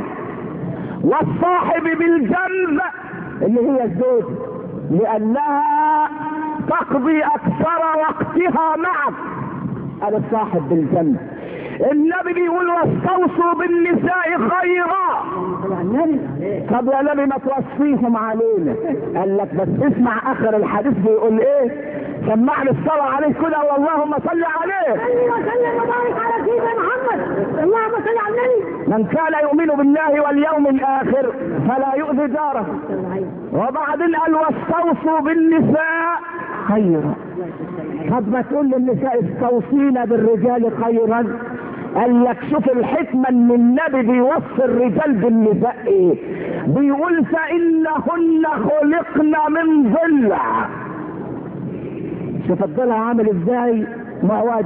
والصاحب بالجنب اللي هي الزوج لانها تقضي اكثر وقتها معك. هذا الصاحب بالجنب. النبي بيقول واستوصوا بالنساء خيرا. طب يا نبي ما توصيهم علينا؟ قال لك بس اسمع اخر الحديث بيقول ايه؟ سمعني الصلاة عليه كده واللهم صل عليه. وسلم وبارك على سيدنا محمد. اللهم صل على النبي. من كان يؤمن بالله واليوم الاخر فلا يؤذي جاره. وبعدين قال واستوصوا بالنساء خيرا. طب ما تقول للنساء استوصينا بالرجال خيرا؟ قال لك شوف الحكمة ان النبي بيوصي الرجال بالنساء ايه؟ بيقول فانهن خلقنا من ضلع. شوف الضلع عامل ازاي؟ معوج.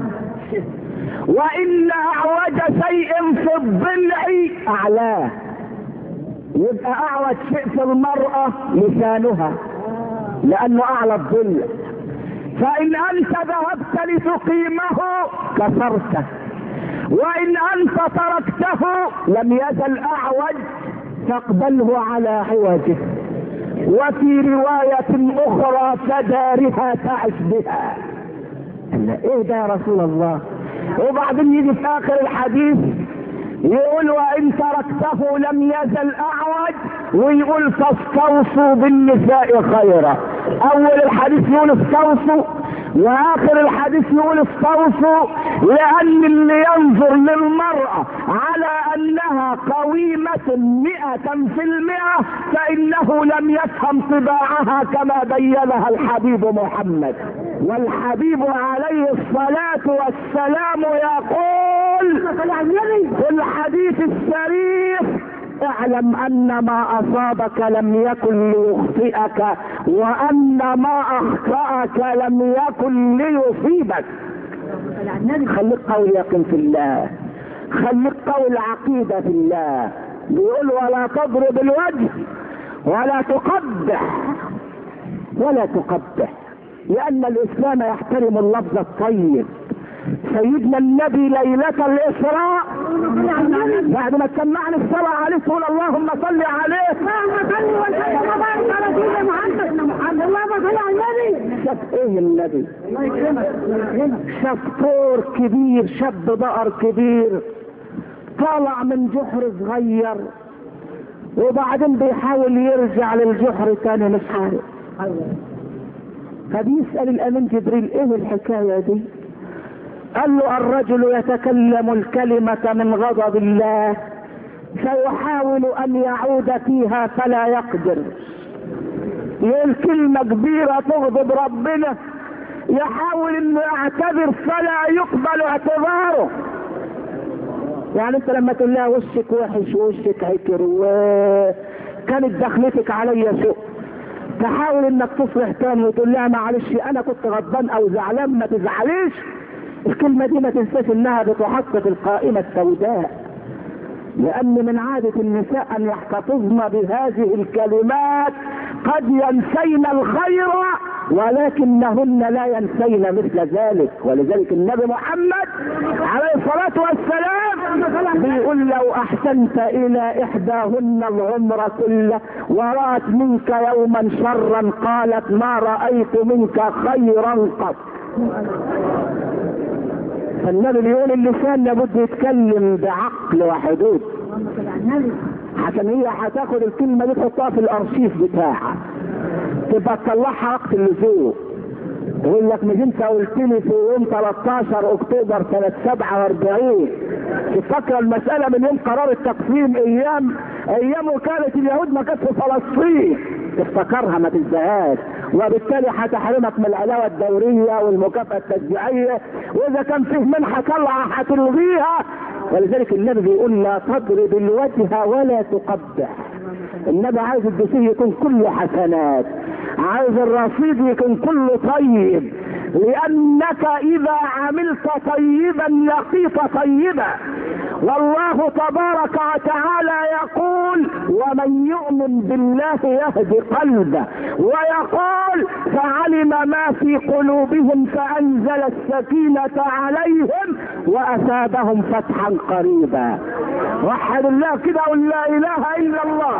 وان اعوج شيء في الضلع اعلاه. يبقى اعوج شيء في المرأة لسانها لانه اعلى الضلع. فان انت ذهبت لتقيمه كسرته، وان انت تركته لم يزل اعوج فاقبله على عوجه. وفي رواية اخرى فدارها تعش بها. قال ايه ده يا رسول الله؟ وبعدين يجي في اخر الحديث يقول وان تركته لم يزل اعوج، ويقول فاستوصوا بالنساء خيرا. اول الحديث يقول استوصوا، واخر الحديث يقول استوصوا، لان اللي ينظر للمرأة على انها قويمة مئة في المئة فانه لم يفهم طباعها كما بينها الحبيب محمد. والحبيب عليه الصلاة والسلام يقول في الحديث الشريف اعلم ان ما اصابك لم يكن ليخطئك، وان ما اخطأك لم يكن ليصيبك. خليك قوي يقين في الله، خليك قوي العقيدة في الله. بيقول ولا تضرب الوجه ولا تقبح ولا تقبح، لان الاسلام يحترم اللفظ الطيب. سيدنا النبي ليلة الاسراء بعد ما تسمعني الصلاة عليه تقول اللهم صل عليه. اللهم صل وسلم وبارك على سيدنا محمد. اللهم صل على النبي. شاف ايه النبي؟ شاف طور كبير، شاب بقر كبير طالع من جحر صغير، وبعدين بيحاول يرجع للجحر تاني مش عارف. فبيسأل الامين جبريل ايه الحكاية دي؟ قال له الرجل يتكلم الكلمة من غضب الله فيحاول ان يعود فيها فلا يقدر. يقول كلمة كبيرة تغضب ربنا، يحاول انه يعتذر فلا يقبل اعتذاره. يعني انت لما تقول لها وشك وحش ووشك عكر وكانت دخلتك عليا سوء، تحاول انك تصلح تاني وتقول لها معلش انا كنت غضبان او زعلان ما تزعليش. الكلمة دي ما تنساش انها بتحط في القائمة السوداء، لان من عادة النساء ان يحتفظن بهذه الكلمات. قد ينسين الخير ولكنهن لا ينسين مثل ذلك. ولذلك النبي محمد عليه الصلاة والسلام بيقول لو احسنت الى احداهن العمر كله ورأت منك يوما شرا قالت ما رأيت منك خيرا قط. فالنبي بيقول اللسان لابد يتكلم بعقل وحدود، عشان هي هتاخد الكلمة دي تحطها في الارشيف بتاعها تبقى تطلعها وقت اللزوم. يقول لك مش انت قلت لي في يوم ثلاثة عشر اكتوبر سنة سبعة واربعين تفكر المسألة من يوم قرار التقسيم ايام ايام وكالة اليهود ما كانت في فلسطين، تفتكرها ما تنساهاش، وبالتالي هتحرمك من العلاوة الدورية والمكافأة التشجيعية، واذا كان فيه منحة طلعة هتلغيها. ولذلك النبي بيقول لا تضرب الوجه ولا تقبح. النبي عايز الدسيه يكون كله حسنات، عايز الرصيد يكون كله طيب، لانك اذا عملت طيبا لقيت طيبا، والله تبارك وتعالى يقول ومن يؤمن بالله يهدي قلبه، ويقول فعلم ما في قلوبهم فأنزل السكينة عليهم وأثابهم فتحا قريبا. وحد الله كده قل لا إله إلا الله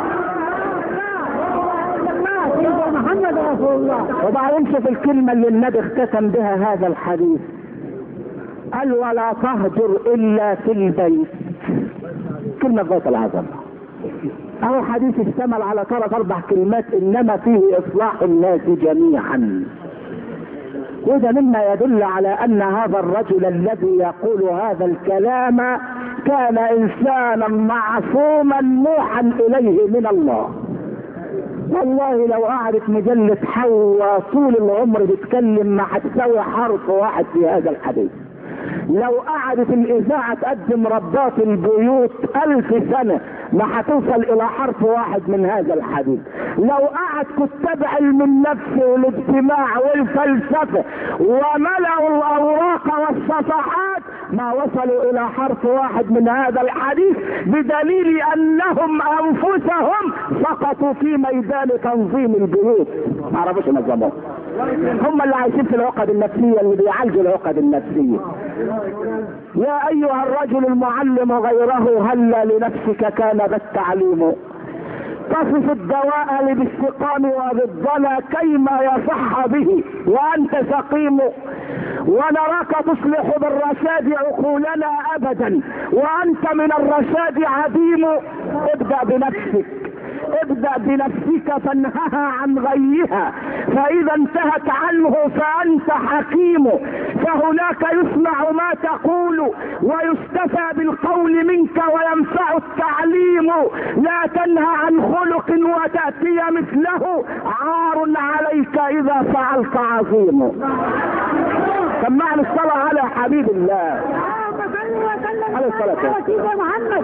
محمد رسول الله. وبعدين شوف الكلمة اللي النبي اختتم بها هذا الحديث، قال ولا تهجر إلا في البيت. كلمة غاية العظمة. أهو حديث اشتمل على ثلاث أربع كلمات إنما فيه إصلاح الناس جميعا، وده مما يدل على أن هذا الرجل الذي يقول هذا الكلام كان إنسانا معصوما موحى إليه من الله. والله لو قعدت مجلة حواء طول العمر بتكلم ما هتساوي حرف واحد في هذا الحديث. لو قعدت الإذاعة تقدم رباط البيوت ألف سنة ما هتوصل إلى حرف واحد من هذا الحديث. لو قعد كتاب علم النفس والاجتماع والفلسفة وملأوا الأوراق والصفحات ما وصلوا إلى حرف واحد من هذا الحديث، بدليل أنهم أنفسهم سقطوا في ميدان تنظيم البيوت، ما عرفوش ينظموها. هم اللي عايشين في العقد النفسية، اللي بيعالجوا العقد النفسية. يا أيها الرجل المعلم غيره هلا لنفسك كان بالتعليم، تصف الدواء لبالسقام وبالضلى كيما يصح به وأنت سقيم، ونراك تصلح بالرشاد عقولنا أبدا وأنت من الرشاد عديم. ابدأ بنفسك، ابدأ بنفسك فانهها عن غيها، فإذا انتهت عنه فأنت حكيم، فهناك يسمع ما تقول ويستفى بالقول منك وينفع التعليم. لا تنهى عن خلق وتأتي مثله، عار عليك إذا فعلت عظيم. سمعنا الصلاة على حبيب الله عليه الصلاة والسلام.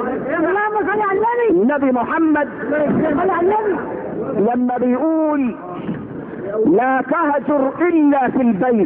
النبي محمد لما بيقول لا تهجر إلا في البيت،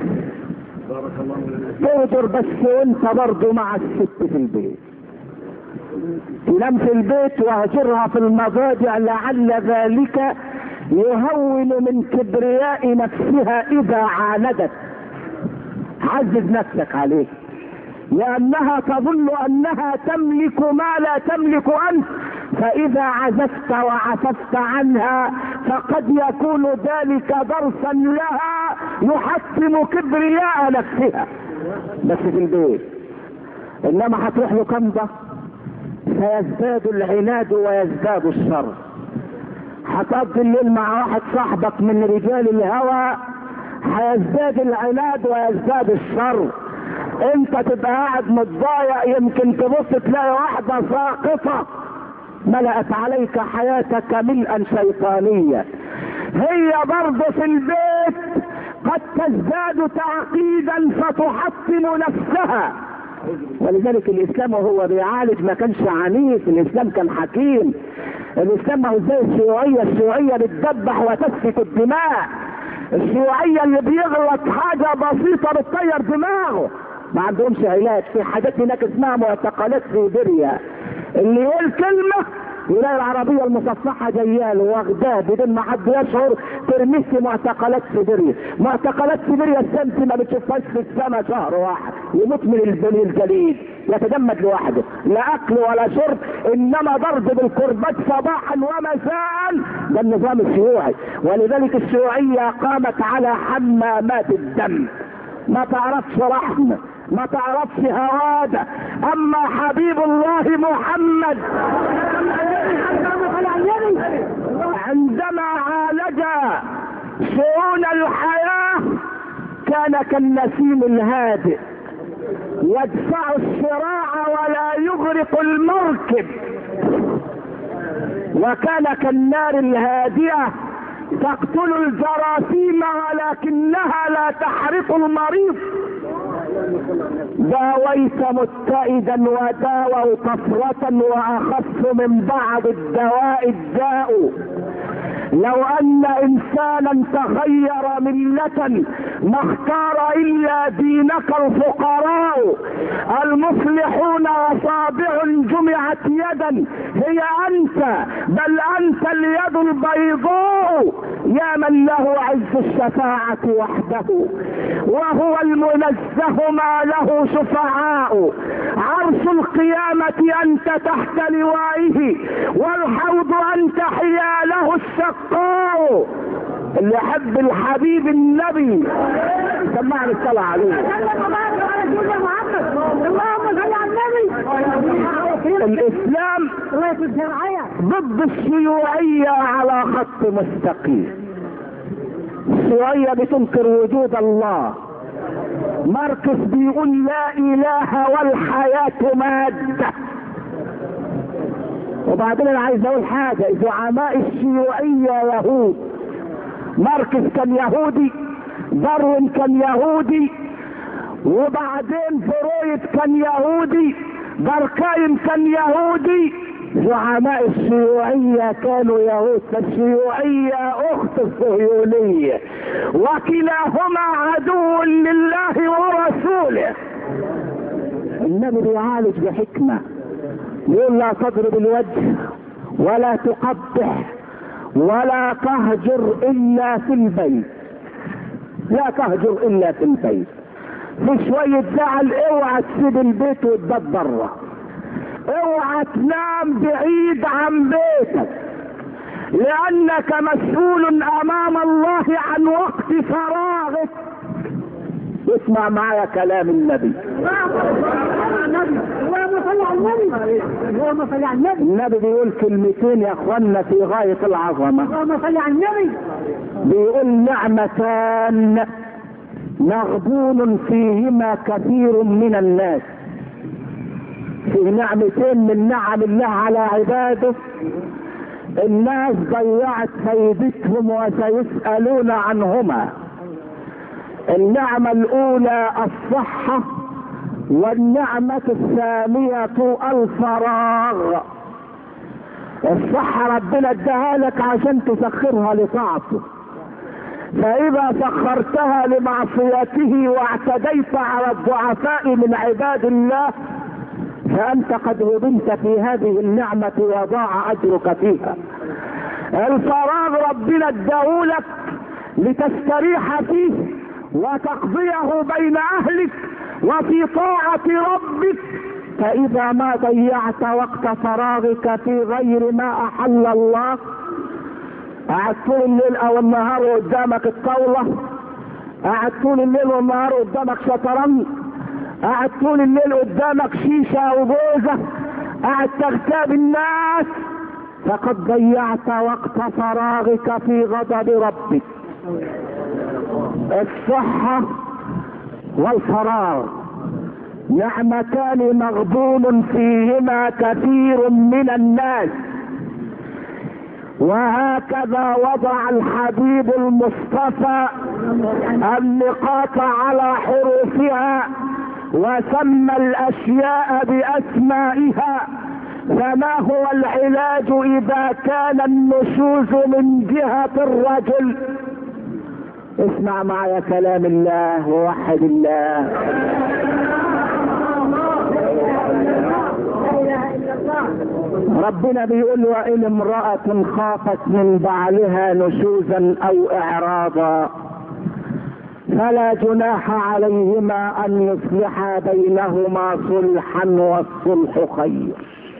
تهجر بس وانت برضو مع الست في البيت، تنام في البيت واهجرها في المضاجع لعل ذلك يهون من كبرياء نفسها إذا عاندت. عزز نفسك عليه، لأنها تظن أنها تملك ما لا تملك أنت، فإذا عززت وعففت عنها فقد يكون ذلك درسا لها يحطم كبرياء نفسها بس في البيت. إنما هتروح له كنبة فيزداد العناد ويزداد الشر. هتقضي الليل مع واحد صاحبك من رجال الهوى هيزداد العناد ويزداد الشر. انت تبقى قاعد متضايق يمكن تبص تلاقي واحدة ساقطة ملأت عليك حياتك ملءا شيطانيا. هي برضه في البيت قد تزداد تعقيدا فتحطم نفسها. ولذلك الاسلام وهو بيعالج ما كانش عنيف، الاسلام كان حكيم. الاسلام ما هو زي الشيوعية، الشيوعية بتدبح وتسفك الدماء. الشيوعية اللي بيغلط حاجة بسيطة بتطير دماغه، ما عندهمش علاج. في حاجات هناك اسمها معتقلات سيبيريا، اللي يقول كلمة يلاقي العربية المصفحة جياله واخداه بدون ما حد يشعر ترميه في معتقلات سيبيريا. معتقلات سيبيريا الشمس ما بتشوفهاش في السنة شهر واحد، يموت من الجليد يتجمد لوحده، لا اكل ولا شرب، انما ضرب بالكربات صباحا ومساء. ده النظام الشيوعي. ولذلك الشيوعية قامت على حمامات الدم، ما تعرفش رحمة، ما تعرفش هوادة. اما حبيب الله محمد عندما عالج شؤون الحياة كان كالنسيم الهادئ يدفع الصراع ولا يغرق المركب، وكان كالنار الهادئة تقتل الجراثيم ولكنها لا تحرق المريض. داويت متئدا وداووا طفرة واخف من بعض الدواء الداء. لو ان انسانا تغير ملة ما اختار الا دينك الفقراء المصلحون اصابع جمعت يدا هي انت، بل انت اليد البيضاء يا من له عز الشفاعة وحده، وهو المنزه ما له شفعاء، عرش القيامة انت تحت لوائه، والحوض انت حياله الشقاء. اللي يحب الحبيب النبي سمعني الصلاة عليه. الاسلام ضد الشيوعية على خط مستقيم. الشيوعية بتنكر وجود الله، ماركس بيقول لا اله والحياة مادة. وبعدين انا عايز اقول حاجة، زعماء الشيوعية يهود، ماركس كان يهودي، داروين كان يهودي، وبعدين فرويد كان يهودي، داركايم كان يهودي، زعماء الشيوعية كانوا يهود. فالشيوعية اخت الصهيونية وكلاهما عدو لله ورسوله. النبي بيعالج بحكمة، يقول لا تضرب الوجه ولا تقبح ولا تهجر الا في البيت، لا تهجر الا في البيت. في شوية زعل اوعى تسيب البيت وتبات بره، اوعى تنام بعيد عن بيتك، لانك مسؤول امام الله عن وقت فراغك. اسمع معايا كلام النبي. النبي بيقول كلمتين يا اخوانا في غاية العظمة. بيقول نعمتان مغبون فيهما كثير من الناس. في نعمتين من نعم الله على عباده الناس ضيعت فايدتهم وسيسألون عنهما. النعمة الاولى الصحة، والنعمة الثانية الفراغ. الصحة ربنا اداها لك عشان تسخرها لطاعته، فاذا سخرتها لمعصيته واعتديت على الضعفاء من عباد الله فانت قد هدمت في هذه النعمة وضاع اجرك فيها. الفراغ ربنا اداهولك لتستريح فيه وتقضيه بين اهلك وفي طاعة ربك، فاذا ما ضيعت وقت فراغك في غير ما احل الله، قاعد طول الليل او النهار قدامك الطاولة، قاعد طول الليل والنهار قدامك شطرنج، قاعد طول الليل قدامك شيشة وبوزة، قاعد تغتاب الناس، فقد ضيعت وقت فراغك في غضب ربك. الصحة والفراغ نعمتان مغبون فيهما كثير من الناس، وهكذا وضع الحبيب المصطفى النقاط على حروفها وسمى الاشياء باسمائها. فما هو العلاج اذا كان النشوز من جهة الرجل؟ اسمع معي كلام الله ووحد الله. ربنا بيقول وإن امرأة خافت من بعلها نشوزا او اعراضا فلا جناح عليهما ان يصلحا بينهما صلحا والصلح خير.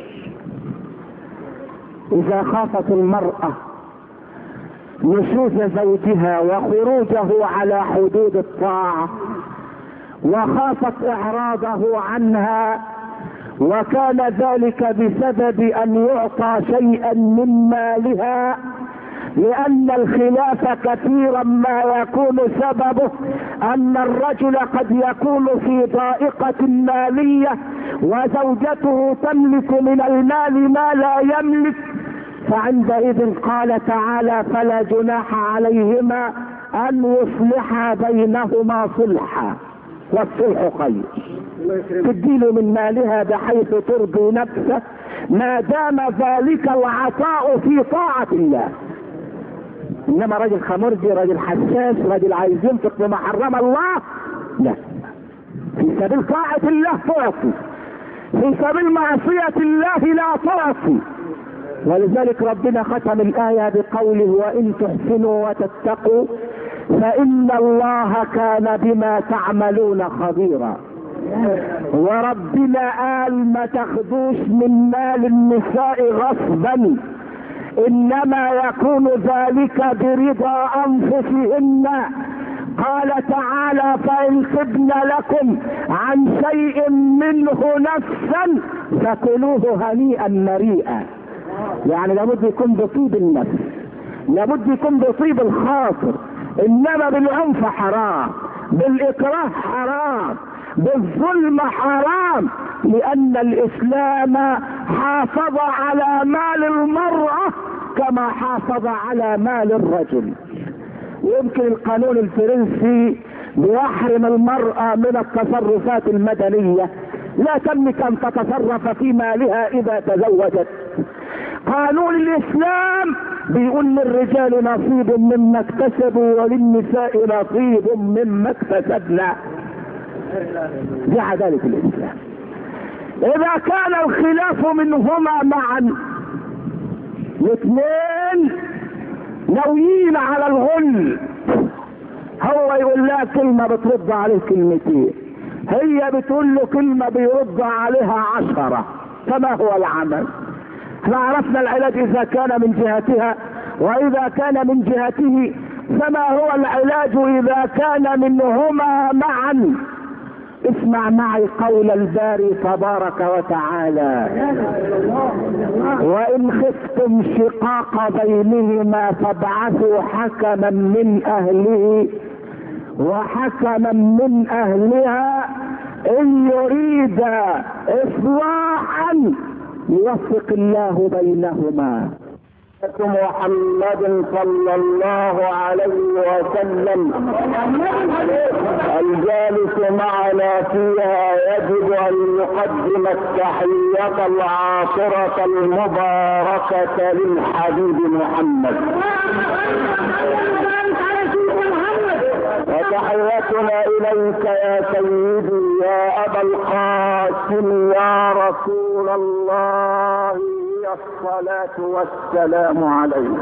اذا خافت المرأة نشوز زوجها وخروجه على حدود الطاعة وخافت اعراضه عنها وكان ذلك بسبب ان يعطى شيئا من مالها، لان الخلاف كثيرا ما يكون سببه ان الرجل قد يكون في ضائقة مالية وزوجته تملك من المال ما لا يملك، فعندئذ قال تعالى فلا جناح عليهما ان يصلحا بينهما صلحا والصلح خير. تديله من مالها بحيث ترضي نفسه ما دام ذلك العطاء في طاعة الله. انما راجل خمرجي، راجل حساس، راجل عايز ينفق بما حرم الله، لا. في سبيل طاعة الله تعطي، في سبيل معصية الله لا تعطي. ولذلك ربنا ختم الآية بقوله وإن تحسنوا وتتقوا فإن الله كان بما تعملون خبيرا. وربنا قال ما تاخدوش من مال النساء غصبا، انما يكون ذلك برضا انفسهن. قال تعالى فإن تبن لكم عن شيء منه نفسا فكلوه هنيئا مريئا. يعني لابد يكون بطيب النفس، لابد يكون بطيب الخاطر، انما بالعنف حرام، بالاكراه حرام، بالظلم حرام، لان الاسلام حافظ على مال المرأة كما حافظ على مال الرجل. يمكن القانون الفرنسي بيحرم المرأة من التصرفات المدنية، لا تملك ان تتصرف في مالها اذا تزوجت. قانون الاسلام بيقول للرجال نصيب مما اكتسبوا وللنساء نصيب مما اكتسبنا. دي عدالة الاسلام. اذا كان الخلاف منهما معا، الاثنين ناويين على الغل، هو يقول لها كلمة بترد عليه كلمتين، هي بتقول له كلمة بيرد عليها عشرة، فما هو العمل؟ احنا عرفنا العلاج اذا كان من جهتها، واذا كان من جهته فما هو العلاج اذا كان منهما معا؟ اسمع معي قول الباري تبارك وتعالى وإن خفتم شقاق بينهما فابعثوا حكما من أهله وحكما من أهلها إن يريد إصلاحا يوفق الله بينهما. محمد صلى الله عليه وسلم الجالس معنا فيها يجب ان يقدم التحية العاطرة المباركة للحبيب محمد. وتحيتنا اليك يا سيدي يا ابا القاسم يا رسول الله، الصلاة والسلام عليك.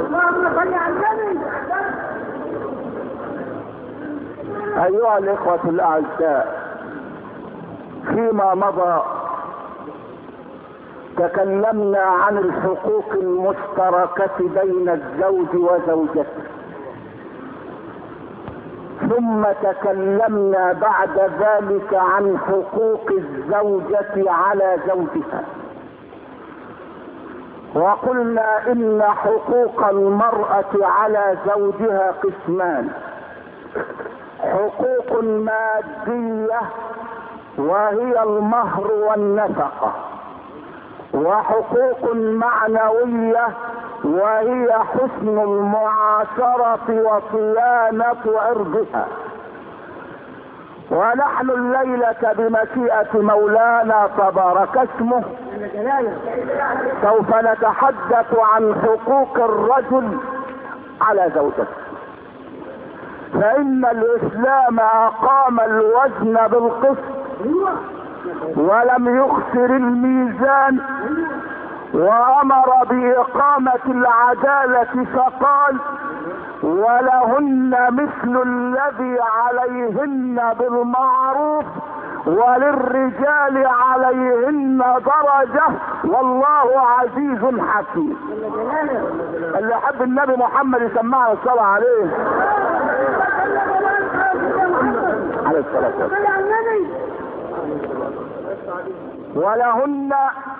أيها الإخوة الأعزاء، فيما مضى تكلمنا عن الحقوق المشتركة بين الزوج وزوجته، ثم تكلمنا بعد ذلك عن حقوق الزوجة على زوجها، وقلنا ان حقوق المرأة على زوجها قسمان: حقوق مادية وهي المهر والنفقة، وحقوق معنوية وهي حسن المعاشرة وصيانة عرضها. ونحن الليلة بمشيئة مولانا تبارك اسمه سوف نتحدث عن حقوق الرجل على زوجته، فإن الإسلام أقام الوزن بالقسط ولم يخسر الميزان، وأمر بإقامة العدالة فقال: ولهن مثل الذي عليهن بالمعروف وللرجال عليهن درجة والله عزيز حكيم. اللي يحب النبي محمد يسمعنا الصلاة عليه عليه الصلاة والسلام. ولهن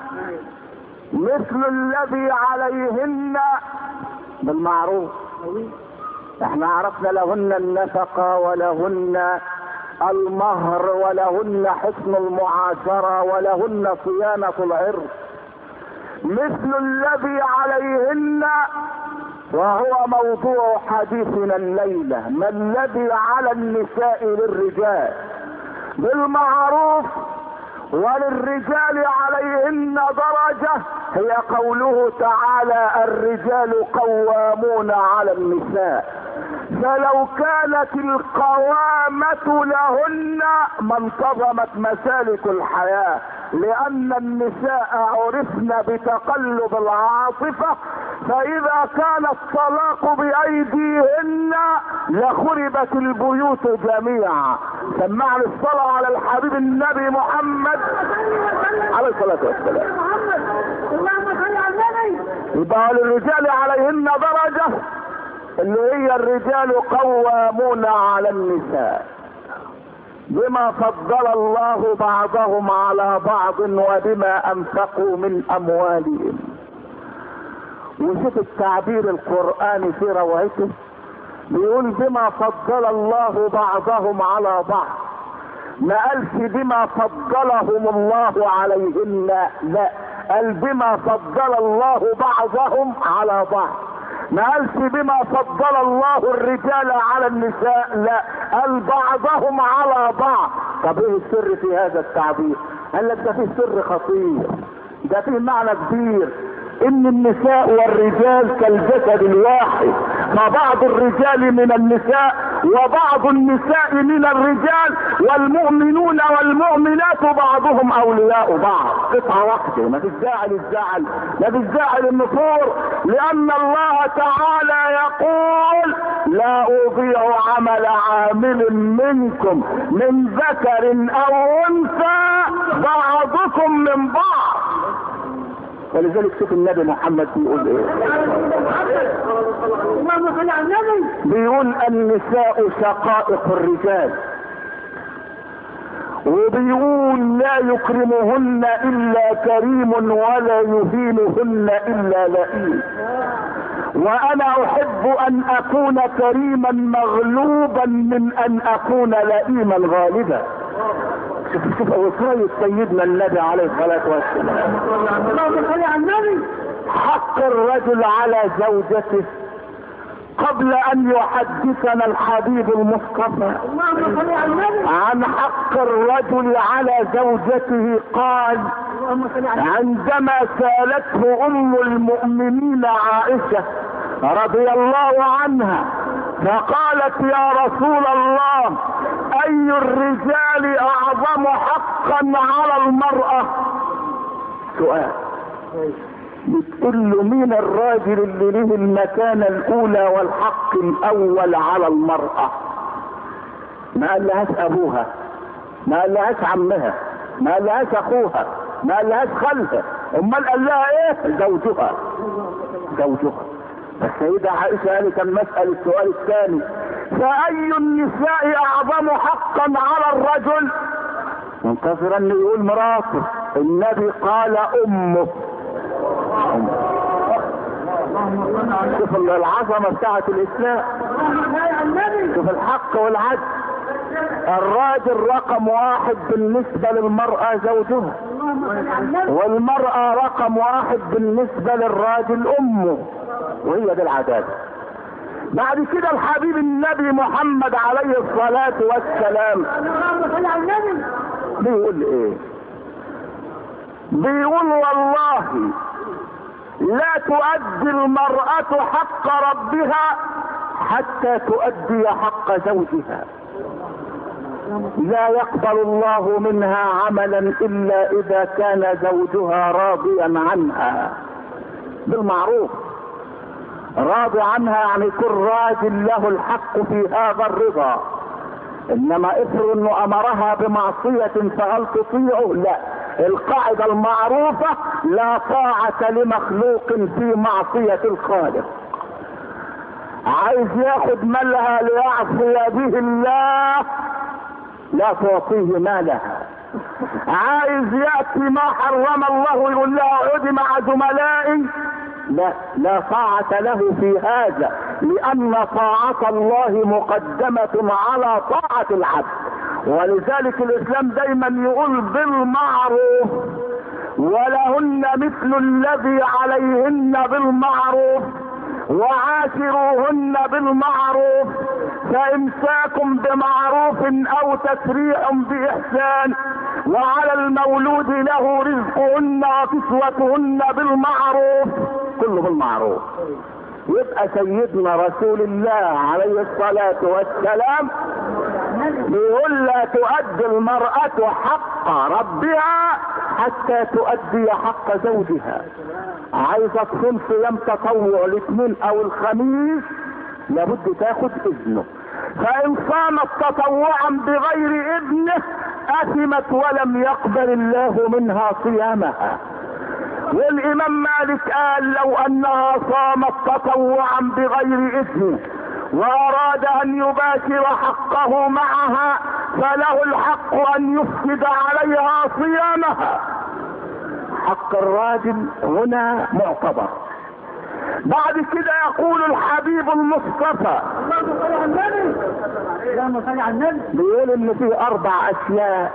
مثل الذي عليهن بالمعروف. احنا عرفنا لهن النفقة ولهن المهر ولهن حسن المعاشرة ولهن صيانة العرض. مثل الذي عليهن وهو موضوع حديثنا الليلة: ما الذي على النساء للرجال بالمعروف وللرجال عليهن درجة، هي قوله تعالى الرجال قوامون على النساء. فلو كانت القوامة لهن ما انتظمت مسالك الحياة، لأن النساء عرفن بتقلب العاطفة، فإذا كان الطلاق بأيديهن لخربت البيوت جميعا. سمعنا الصلاة على الحبيب النبي محمد عليه الصلاة والسلام. يبقى للرجال عليهن درجة اللي هي الرجال قوامون على النساء بما فضل الله بعضهم على بعض وبما انفقوا من اموالهم. وشوف التعبير القرآني في روايته بيقول بما فضل الله بعضهم على بعض، ما قالش بما فضلهم الله عليهن، لا، قال بما فضل الله بعضهم على بعض. ما قالش بما فضل الله الرجال على النساء، لا، قال بعضهم على بعض. طب ايه السر في هذا التعبير؟ قال لك ده فيه سر خطير، ده فيه معنى كبير، ان النساء والرجال كالجسد الواحد، فبعض الرجال من النساء وبعض النساء من الرجال، والمؤمنون والمؤمنات بعضهم اولياء بعض. قطعة واحدة، ما فيش داعي للزعل، ما فيش داعي للنفور، لان الله تعالى يقول لا اضيع عمل عامل منكم من ذكر او انثى بعضكم من بعض. ولذلك شوف النبي محمد بيقول ايه، بيقول النساء شقائق الرجال، وبيقول لا يكرمهن الا كريم ولا يهينهن الا لئيم. وانا احب ان اكون كريما مغلوبا من ان اكون لئيما غالبا. شوف شوف وصاية سيدنا النبي عليه الصلاة والسلام. حق الرجل على زوجته قبل ان يحدثنا الحبيب المصطفى عن حق الرجل على زوجته قال عندما سالته ام المؤمنين عائشة رضي الله عنها فقالت يا رسول الله اي الرجال اعظم حقا على المرأة؟ سؤال، بتقول له مين الراجل اللي له المكانة الاولى والحق الاول على المرأة؟ ما قال لهاش ابوها، ما قال لهاش عمها، ما قال لهاش اخوها، ما قال لهاش خالها، امال قال لها ايه؟ زوجها. زوجها. السيدة عائشة قالت المسألة السؤال الثاني فأي النساء أعظم حقا على الرجل؟ منتظرا انه يقول مراته. النبي قال أمه. شوف العظمة بتاعت الإسلام، شوف الحق والعدل. الراجل رقم واحد بالنسبة للمرأة زوجها، والمرأة رقم واحد بالنسبة للراجل أمه، وهي دي العدالة. بعد كده الحبيب النبي محمد عليه الصلاة والسلام بيقول ايه؟ بيقول والله لا تؤدي المرأة حق ربها حتى تؤدي حق زوجها. لا يقبل الله منها عملا الا اذا كان زوجها راضيا عنها بالمعروف. راضي عنها يعني يكون راجل له الحق في هذا الرضا. انما افرض انه امرها بمعصية فهل تطيعه؟ لا. القاعدة المعروفة لا طاعة لمخلوق في معصية الخالق. عايز ياخد مالها ليعصي به الله لا تعطيه مالها. عايز يأتي ما حرم الله ويقول لها اقعدي مع زملائي، لا لا طاعة له في هذا، لأن طاعة الله مقدمة على طاعة العبد. ولذلك الإسلام دايما يقول بالمعروف ولهن مثل الذي عليهن بالمعروف وعاشروهن بالمعروف فإمساك بمعروف أو تسريح بإحسان وعلى المولود له رزقهن وكسوتهن بالمعروف، كله بالمعروف. يبقى سيدنا رسول الله عليه الصلاة والسلام بيقول لا تؤدي المرأة حق ربها حتى تؤدي حق زوجها. عايزة تصوم صيام تطوع الاثنين او الخميس لابد تاخد اذنه، فان صامت تطوعا بغير اذنه اثمت ولم يقبل الله منها صيامها. والامام مالك قال لو انها صامت تطوعا بغير اذنه واراد ان يباشر حقه معها فله الحق ان يفسد عليها صيامها. حق الراجل هنا معتبر. بعد كده يقول الحبيب المصطفى بيقول ان في اربع اشياء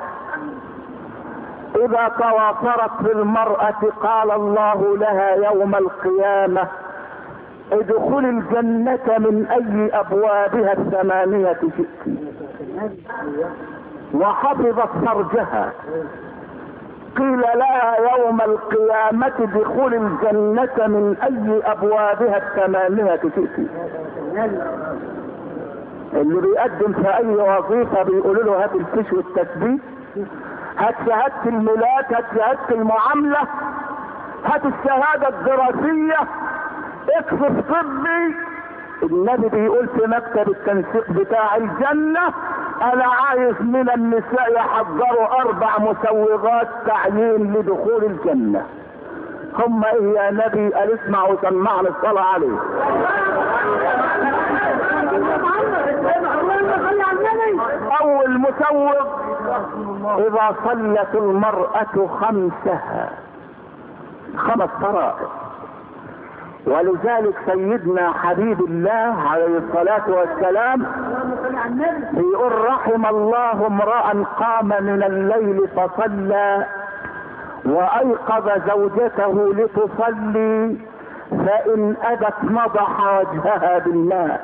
اذا توافرت في المرأة قال الله لها يوم القيامة ادخل الجنة من اي ابوابها الثمانية شئت، وحفظت فرجها قيل لها يوم القيامة ادخل الجنة من اي ابوابها الثمانية شئت. اللي بيقدم في اي وظيفة بيقولوا له هات الفيش والتثبيت، هات شهادة الميلاد، هات شهادة المعاملة، هات الشهادة الدراسية، اكفف طبي. النبي بيقول في مكتب التنسيق بتاع الجنة انا عايز من النساء يحضروا اربع مسوغات تعيين لدخول الجنة. هم ايه يا نبي؟ قال اسمع وسمعنا الصلاة عليه. اول مسوغ اذا صلت المرأة خمسها، خمس فرائض. ولذلك سيدنا حبيب الله عليه الصلاة والسلام بيقول رحم الله امرأ قام من الليل فصلى وايقظ زوجته لتصلي فان ابت نضح وجهها بالماء.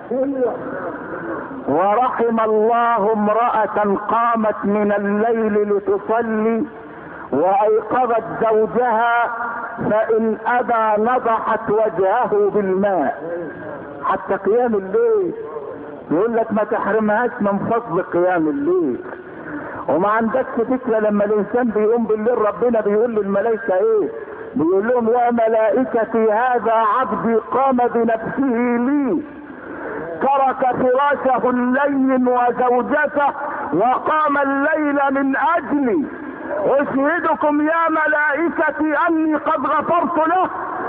ورحم الله امرأة قامت من الليل لتصلي وايقظت زوجها فان ابى نضحت وجهه بالماء. حتى قيام الليل يقول لك ما تحرمهاش من فضل قيام الليل. وما عندكش فكرة لما الانسان بيقوم بالليل ربنا بيقول للملائكة ايه؟ بيقول لهم يا ملائكتي هذا عبدي قام بنفسه لي ترك فراشه اللين وزوجته وقام الليل من اجلي اشهدكم يا ملائكتي اني قد غفرت له.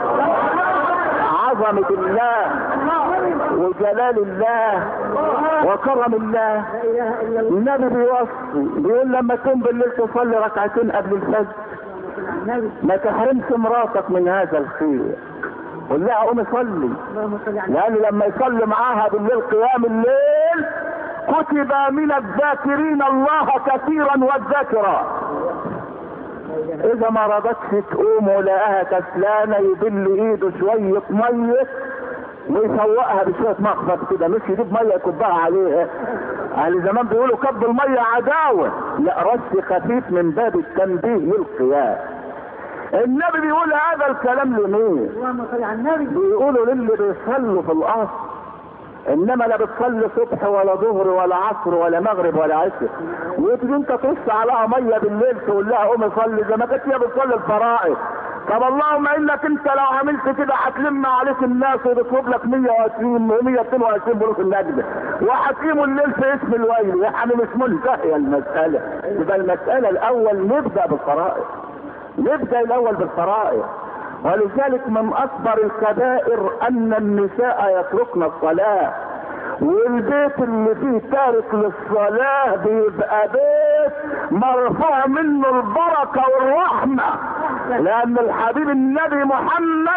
عظمة الله وجلال الله وكرم الله. النبي بيوصي بيقول لما تقوم بالليل تصلي ركعتين قبل الفجر ما تحرمش مراتك من هذا الخير. قول لها قومي صلي، لان لما يصلي معاها بالليل قيام الليل كتب من الذاكرين الله كثيرا والذاكرات. اذا ما رضتش تقوم ولقاها كسلانه يبل ايده شويه ميه ويسوقها بشويه مخفض كده، مش يجيب ميه يكبها عليها. اهل زمان بيقولوا كب الميه عداوه، لا رش خفيف من باب التنبيه للقيام. النبي بيقول هذا الكلام لمين؟ بيقولوا للي بيصلوا في الاصل، انما لا بتصلي صبح ولا ظهر ولا عصر ولا مغرب ولا عشاء وتجي انت ترش عليها ميه بالليل تقول لها قومي صلي زي ما كانت هي بتصلي الفرائض. طب اللهم انك انت لو عملت كده هتلم عليك الناس وتطلب لك مية وعشرين ومية واتنين وعشرين بروس النجدة وهتقيموا الليل في اسم الويل. يعني مش منتهيه المساله. يبقى المساله الاول نبدا بالفرائض، نبدا الاول بالفرائض. ولذلك من اكبر الكبائر ان النساء يتركن الصلاة، والبيت اللي فيه تارك للصلاة بيبقى بيت مرفوع منه البركة والرحمة، لان الحبيب النبي محمد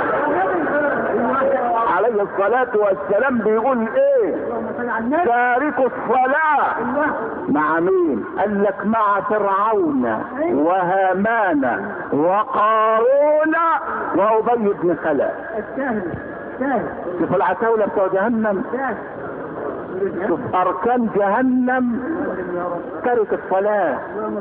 عليه الصلاة والسلام بيقول ايه؟ تارك الصلاة مع مين؟ قال لك مع فرعون وهامان وقارون وابي بن خلف. شوف العتاولة بتوع جهنم شوف اركان جهنم ترك الصلاة.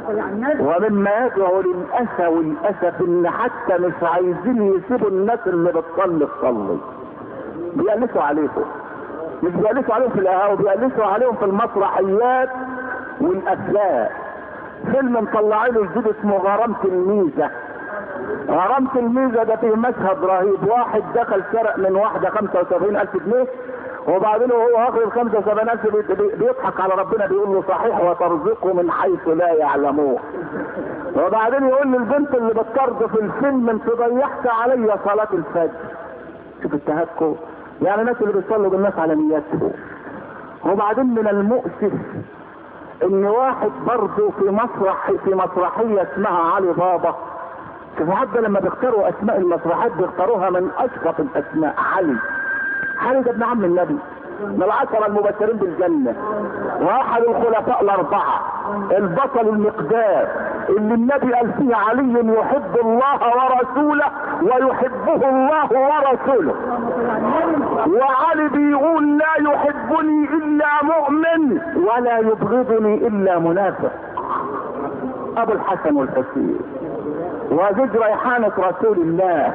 ومما يدعو للأسى والأسف ان حتى مش عايزين يسيبوا الناس اللي بتصلي تصلي، بيقلسوا عليكم، مش بيقلسوا عليهم في القهاوي، بيقلسوا عليهم في المسرحيات والافلام. فيلم مطلعينه جديد اسمه غرامة الميزة. غرامة الميزة ده فيه مشهد رهيب، واحد دخل سرق من واحدة خمسة وسبعين ألف جنيه، وبعدين وهو اخر ال خمسة وسبعين ألف بيضحك على ربنا بيقول له صحيح وترزقه من حيث لا يعلمون. وبعدين يقول للبنت اللي بتطرد في الفيلم انت ضيعت عليا صلاة الفجر. شوف التهكم، يعني الناس اللي بيصلوا بالناس على نياتهم. وبعدين من المؤسف ان واحد برضه في مسرح في مسرحية اسمها علي بابا. شوف حتى لما بيختاروا اسماء المسرحيات بيختاروها من اشرف الاسماء. علي علي ده ابن عم النبي من العشرة المبشرين بالجنة، واحد الخلفاء الاربعة، البطل المقدار اللي النبي قال فيه علي يحب الله ورسوله ويحبه الله ورسوله، وعلي بيقول لا يحبني الا مؤمن ولا يبغضني الا منافق. ابو الحسن والحسين وزوج ريحانة رسول الله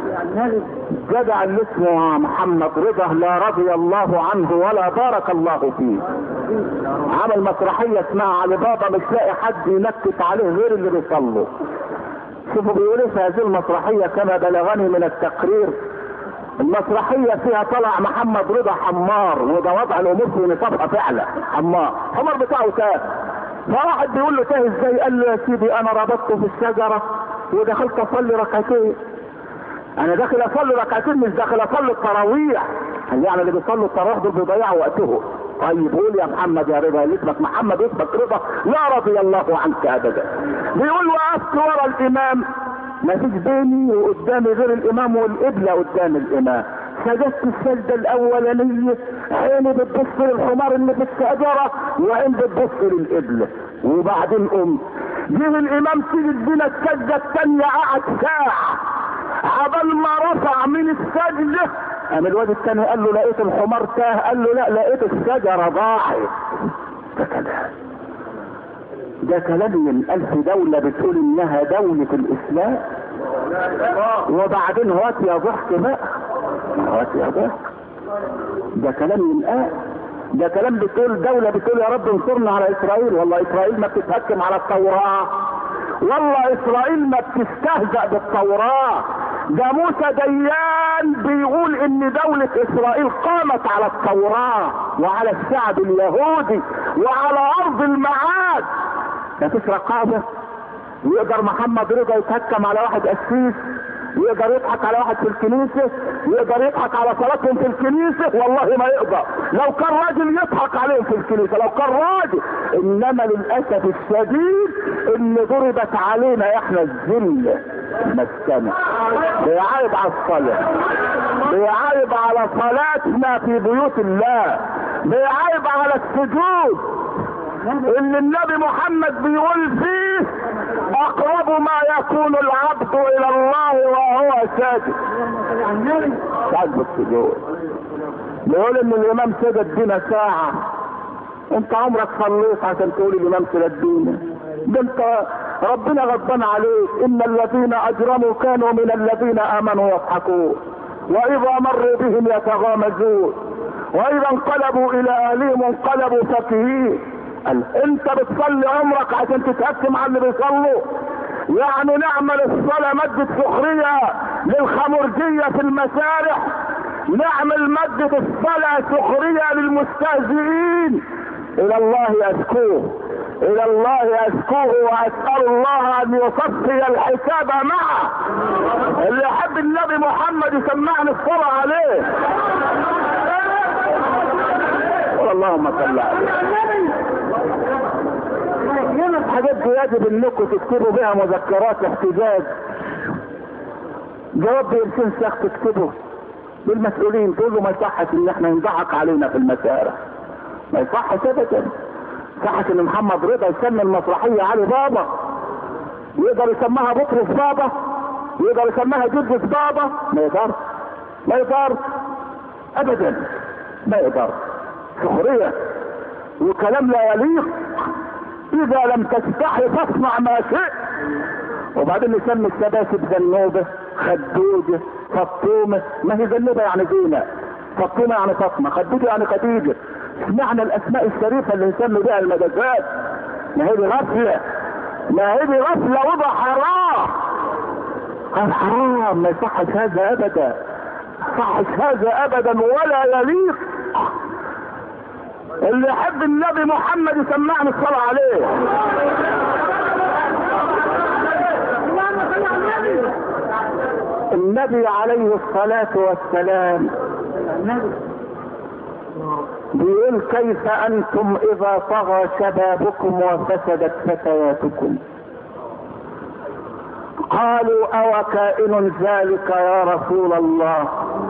جدع اللي اسمه محمد رضا لا رضي الله عنه ولا بارك الله فيه، عمل مسرحية اسمها علي بابا، مش لاقي حد ينكت عليه غير اللي بيصلوا. شوفوا بيقولوا في هذه المسرحية كما بلغني من التقرير، المسرحية فيها طلع محمد رضا حمار، وده وضع الامور في نصابها فعلا، حمار حمار بتاعه تاه. فواحد بيقول له تاه ازاي؟ قال له يا سيدي انا ربطته في الشجرة ودخلت اصلي ركعتين. انا داخل اصلي ركعتين مش داخل اصلي التراويح. يعني اللي بيصلوا التراويح دول بيضيعوا وقتهم. طيب قول يا محمد يا رضا، اللي اسمك محمد اسمك رضا، لا رضي الله عنك ابدا. بيقول وقفت ورا الامام، ما فيش بيني وقدامي غير الامام والقبله قدام الامام. سجدت السجده الاولانيه، عيني بتبص للحمار اللي في الشجره وعين بتبص للقبله، وبعدين قمت. جه الامام سجد بينا السجده الثانيه، قعد ساعه عبال ما رفع من السجده. قام الواد الثاني قال له لقيت الحمار تاه، قال له لا لقيت الشجره ضاعت. ده كلام ده كلام من ألف دولة بتقول إنها دولة الإسلام، وبعدين هات يا ضحك بقى، هات يا ضحك. ده كلام من آه ده كلام بتقول دولة بتقول يا رب انصرنا على إسرائيل. والله إسرائيل ما بتتهكم على التوراة، والله إسرائيل ما بتستهزأ بالتوراة. ده موسى ديان بيقول ان دولة اسرائيل قامت على التوراة وعلى الشعب اليهودي وعلى ارض المعاد. مفيش رقابة. يقدر محمد رضا يتهكم على واحد قسيس، يقدر يضحك على واحد في الكنيسة، يقدر يضحك على صلاتهم في الكنيسة؟ والله ما يقدر. لو كان راجل يضحك عليهم في الكنيسة، لو كان راجل. انما للاسف الشديد ان ضربت علينا احنا الذل مسكنة. بيعايب على الصلاة، بيعايب على صلاتنا في بيوت الله، بيعايب على السجود اللي النبي محمد بيقول فيه اقرب ما يكون العبد الى الله وهو ساجد. ساجد السجود. بيقول ان الامام سجد بينا ساعة. انت عمرك صليت عشان تقول الامام سجد بينا؟ ده انت ربنا غضبان عليك. ان الذين اجرموا كانوا من الذين امنوا يضحكون واذا مروا بهم يتغامزون واذا انقلبوا الى اهلهم انقلبوا فكهين. انت بتصلي عمرك عشان تتهكم على اللي بيصلوا؟ يعني نعمل الصلاة مادة سخرية للخمرجية في المسارح، نعمل مادة الصلاة سخرية للمستهزئين. الى الله اشكوه، الى الله اشكوه واسأل الله ان يصفي الحساب معه. اللي يحب النبي محمد يسمعني الصلاة عليه. اللهم صل عليه. الحاجات دي يجب انكم تكتبوا بها مذكرات احتجاج. جواب بيرسل شيخ تكتبه للمسؤولين، تقول له ما يصحش ان احنا ينضحك علينا في المسارح، ما يصحش ابدا. صحش ان محمد رضا يسمي المسرحيه علي بابا، يقدر يسميها بطرس بابا، يقدر يسميها جدس بابا؟ ما يقدر، ما يقدر ابدا، ما يقدر. سخرية وكلام لا يليق. اذا لم تستحي فاصنع ما شئت. وبعدين نسمي السباسب ذنوبة، خدوجة، فطومة. ما هي ذنوبة يعني زينة، فطومة يعني فاطمة، خدوجة يعني خديجة. سمعنا الاسماء الشريفة اللي نسمي بها المجازات. ما هي دي غفلة، ما هي دي غفلة وده حرام. قال حرام، ما يصحش هذا ابدا، صحش هذا ابدا ولا يليق. اللي يحب النبي محمد يسمعني الصلاة عليه. النبي عليه الصلاة والسلام بيقول كيف انتم اذا طغى شبابكم وفسدت فتياتكم. قالوا او كائن ذلك يا رسول الله؟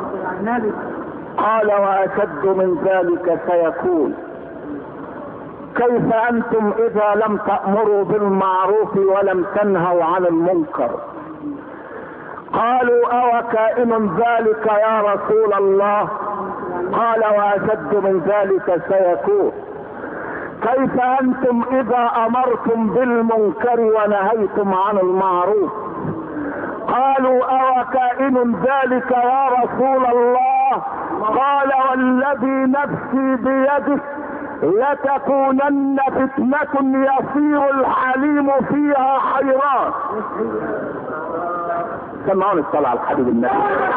قال واشد من ذلك سيكون. كيف انتم اذا لم تأمروا بالمعروف ولم تنهوا عن المنكر؟ قالوا او كائن ذلك يا رسول الله؟ قال واشد من ذلك سيكون. كيف انتم اذا امرتم بالمنكر ونهيتم عن المعروف؟ قالوا او كائن ذلك يا رسول الله؟ قال والذي نفسي بيده لتكونن فتنة يصير الحليم فيها حيران. سمعوني الصلاة على الحبيب النبي.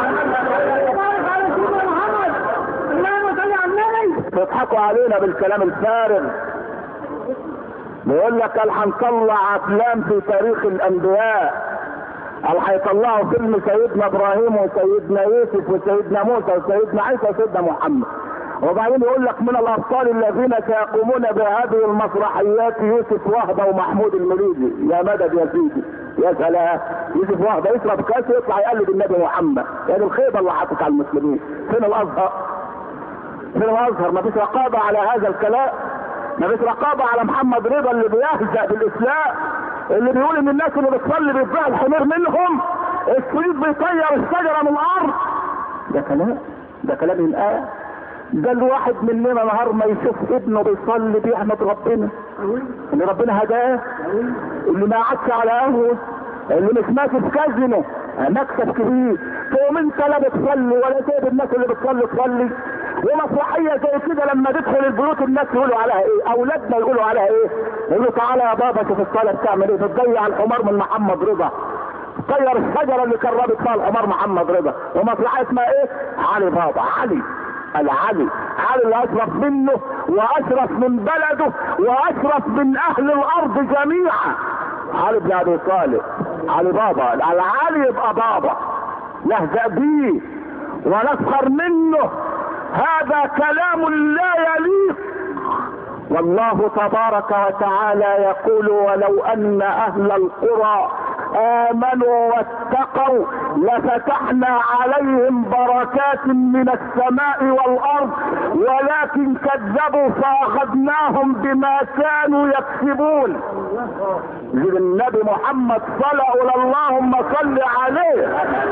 تضحكوا علينا بالكلام الفارغ. بيقول لك قال هنطلع افلام في تاريخ الانبياء، قال هيطلعوا فيلم سيدنا ابراهيم وسيدنا يوسف وسيدنا موسى وسيدنا عيسى وسيدنا محمد. وبعدين يقول لك من الابطال الذين سيقومون بهذه المسرحيات يوسف وهبه ومحمود المليجي. يا مدد يا سيدي، يا سلام. يوسف وهبه يشرب كاس يطلع يقلد النبي محمد. يعني الخيبه اللي حطت على المسلمين. فين الازهر؟ فين الازهر؟ ما فيش رقابه على هذا الكلام. ما فيش رقابه على محمد رضا اللي بيهزأ بالاسلام، اللي بيقول ان الناس اللي بتصلي بيتباع الحمير منهم، السويد بيطير الشجره من الارض. ده كلام، ده كلام الآية. ده الواحد مننا نهار ما يشوف ابنه بيصلي بيحمد ربنا اللي ربنا هداه، اللي ما قعدش على قهوه، اللي مش ماشي في كازينو مكسب كبير. تقوم انت لا بتصلي ولا سايب الناس اللي بتصلي تصلي. ومسرحيه زي كده لما تدخل البيوت الناس يقولوا عليها ايه؟ اولادنا يقولوا عليها ايه؟ يقولوا تعالى يا بابا شوف الصلاه بتعمل ايه، بتضيع الحمار من محمد رضا، طير الشجره اللي كربت فيها الحمار محمد رضا. ومسرحيه اسمها ايه؟ علي بابا، علي العلي، علي اللي اشرف منه واشرف من بلده واشرف من اهل الارض جميعا. علي بن ابي طالب، علي بابا، العلي يبقى بابا، نهزأ بيه ونسخر منه. هذا كلام لا يليق. والله تبارك وتعالى يقول ولو ان اهل القرى امنوا واتقوا لفتحنا عليهم بركات من السماء والارض ولكن كذبوا فاخذناهم بما كانوا يكسبون. للنبي محمد صلى اللهم صل عليه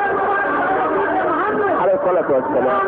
عليه الصلاه والسلام.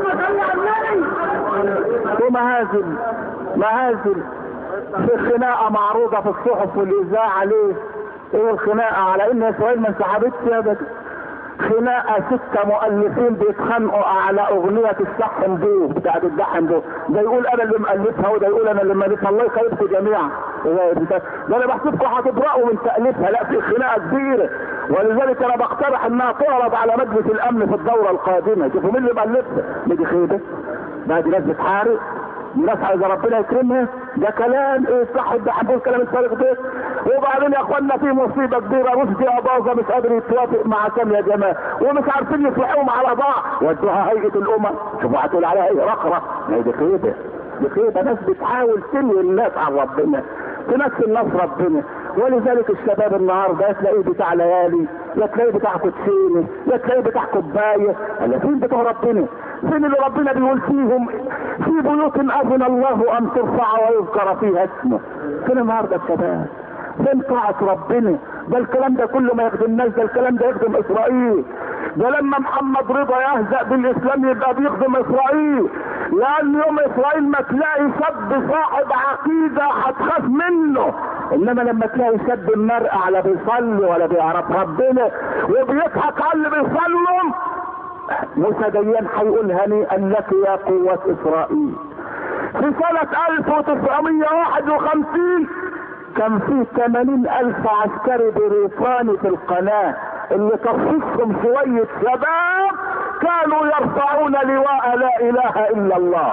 ومهازل مهازل في خناقه معروضه في الصحف والاذاعه. ليه؟ ايه الخناقه؟ على ان اسرائيل ما انسحبتش ابدا. خناقه ستة مؤلفين بيتخانقوا على اغنية السحن بو بتاعت الدحن بو، ده يقول انا اللي مؤلفها وده يقول انا اللي مؤلفها. الله يخيبكم جميعا. ده انا بحسبكم هتبرأوا من تأليفها. لا، في خناقه كبيره، ولذلك انا بقترح انها تعرض على مجلس الامن في الدورة القادمة. شوفوا مين اللي مؤلفها. دي خيبه، ده دي ناس بتحارب، الناس عايزه ربنا يكرمها. ده كلام ايه صح؟ ده حبوا كلام الفارغ ده. وبعدين يا اخوانا في مصيبه كبيره، رشدي اباظه مش قادر يتوافق مع سامي يا جماعه ومش عارفين يصلحوهم على بعض، ودوها هيئه الامم. شوفوا هتقول عليها ايه؟ رقره. ما دي خيبه، دي خيبه. ناس بتحاول تنوي الناس عن ربنا، تمثل الناس ربنا. ولذلك الشباب النهارده تلاقيه بتاع ليالي، يا تلاقيه بتاع كوتشينه، يا تلاقيه بتاع كوبايه. الا فين بتوع ربنا؟ فين اللي ربنا بيقول فيهم في بيوت اذن الله ان ترفع ويذكر فيها اسمه؟ فين النهارده الشباب؟ فين طاعة ربنا؟ ده الكلام ده كله ما يخدمناش، ده الكلام ده يخدم اسرائيل. ده لما محمد رضا يهزأ بالاسلام يبقى بيخدم اسرائيل. لان يوم اسرائيل ما تلاقي شاب صاحب عقيدة هتخاف منه، انما لما تلاقي شاب مرقع على بيصلي ولا بيعرف ربنا وبيضحك على اللي بيصلوا، موسى ديان هيقول هنيئا لك يا قوة اسرائيل. في سنة ألف وتسعمية وواحد وخمسين كان في ثمانين ألف عسكري بريطاني في القناة، اللي تصفهم شوية شباب كانوا يرفعون لواء لا اله الا الله.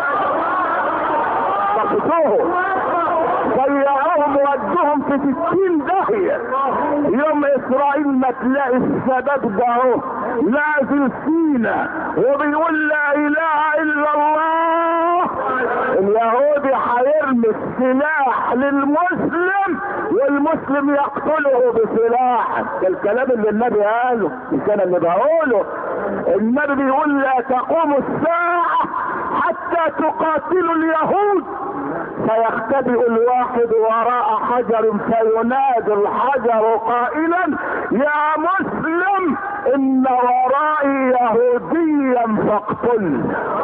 صفوهم ضيعوهم وودوهم في ستين داهية. يوم اسرائيل ما تلاقي الشباب ده اهو نازل سينا وبيقول لا اله الا الله، اليهودي هيرمي السلاح للمسلم والمسلم يقتله بسلاح. ده الكلام اللي النبي قاله مش انا اللي بقوله. النبي بيقول لا تقوم الساعة حتى تقاتلوا اليهود، فيختبئ الواحد وراء حجر فينادي الحجر قائلا يا مسلم ان ورائي يهوديا فاقتل.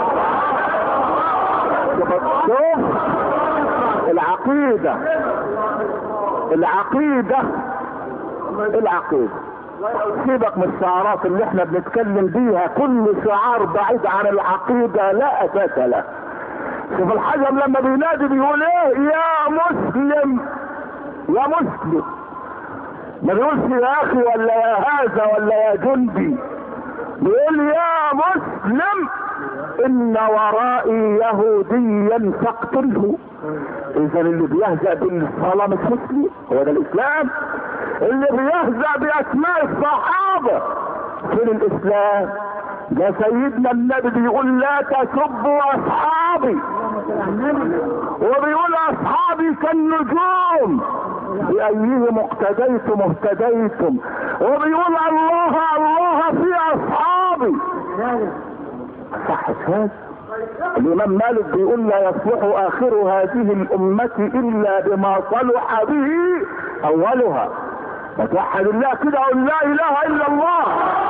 شوف العقيدة العقيدة العقيدة سيبك من الشعارات اللي احنا بنتكلم بيها، كل شعار بعيد عن العقيدة لا اساس له. شوف الحجر لما بينادي بيقول ايه؟ يا مسلم يا مسلم، ما بيقولش يا اخي ولا يا هذا ولا يا جندي، بيقول يا مسلم ان ورائي يهوديا فاقتله. اذا اللي بيهزأ بالصلاة مش مسلم، هو ده الاسلام. اللي بيهزأ باسماء الصحابة فين الاسلام؟ ده سيدنا النبي بيقول لا تسبوا اصحابي، وبيقول اصحابي كالنجوم بأيهم اقتديتم اهتديتم، وبيقول الله الله في اصحابي. صح هذا؟ الامام مالك بيقول لا يصلح اخر هذه الامة الا بما صلح به اولها. فتوحد الله كده قول لا اله الا الله.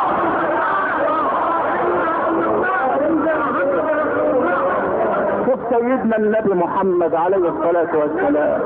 شوف سيدنا النبي محمد عليه الصلاة والسلام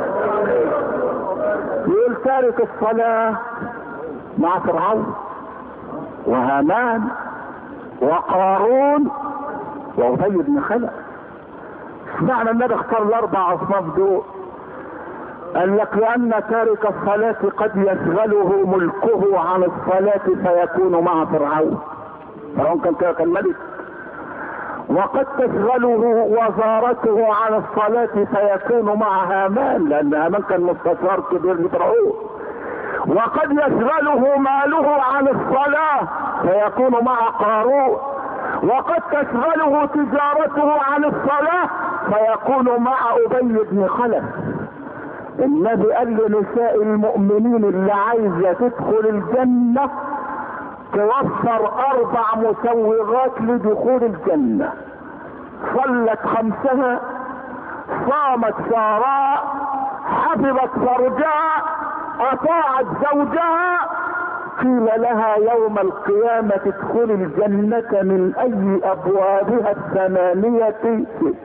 يقول تارك الصلاة مع فرعون وهامان وقارون وأبي بن خلف. معنى النبي اختار الاربع اصناف دول، قال لك لان تارك الصلاة قد يشغله ملكه عن الصلاة فيكون مع فرعون. فرعون كان تارك الملك، وقد تشغله وزارته عن الصلاة فيكون مع هامان، لان هامان كان مستشار كبير لفرعون. وقد يشغله ماله عن الصلاة فيكون مع قارون. وقد تشغله تجارته عن الصلاة فيكون مع أبي بن خلف. النبي قال لنساء المؤمنين اللي عايزة تدخل الجنة توفر اربع مسوغات لدخول الجنة: صلت خمسها، صامت شهرها، حفظت فرجها، اطاعت زوجها، قيل لها يوم القيامة ادخل الجنة من اي ابوابها الثمانية شئت.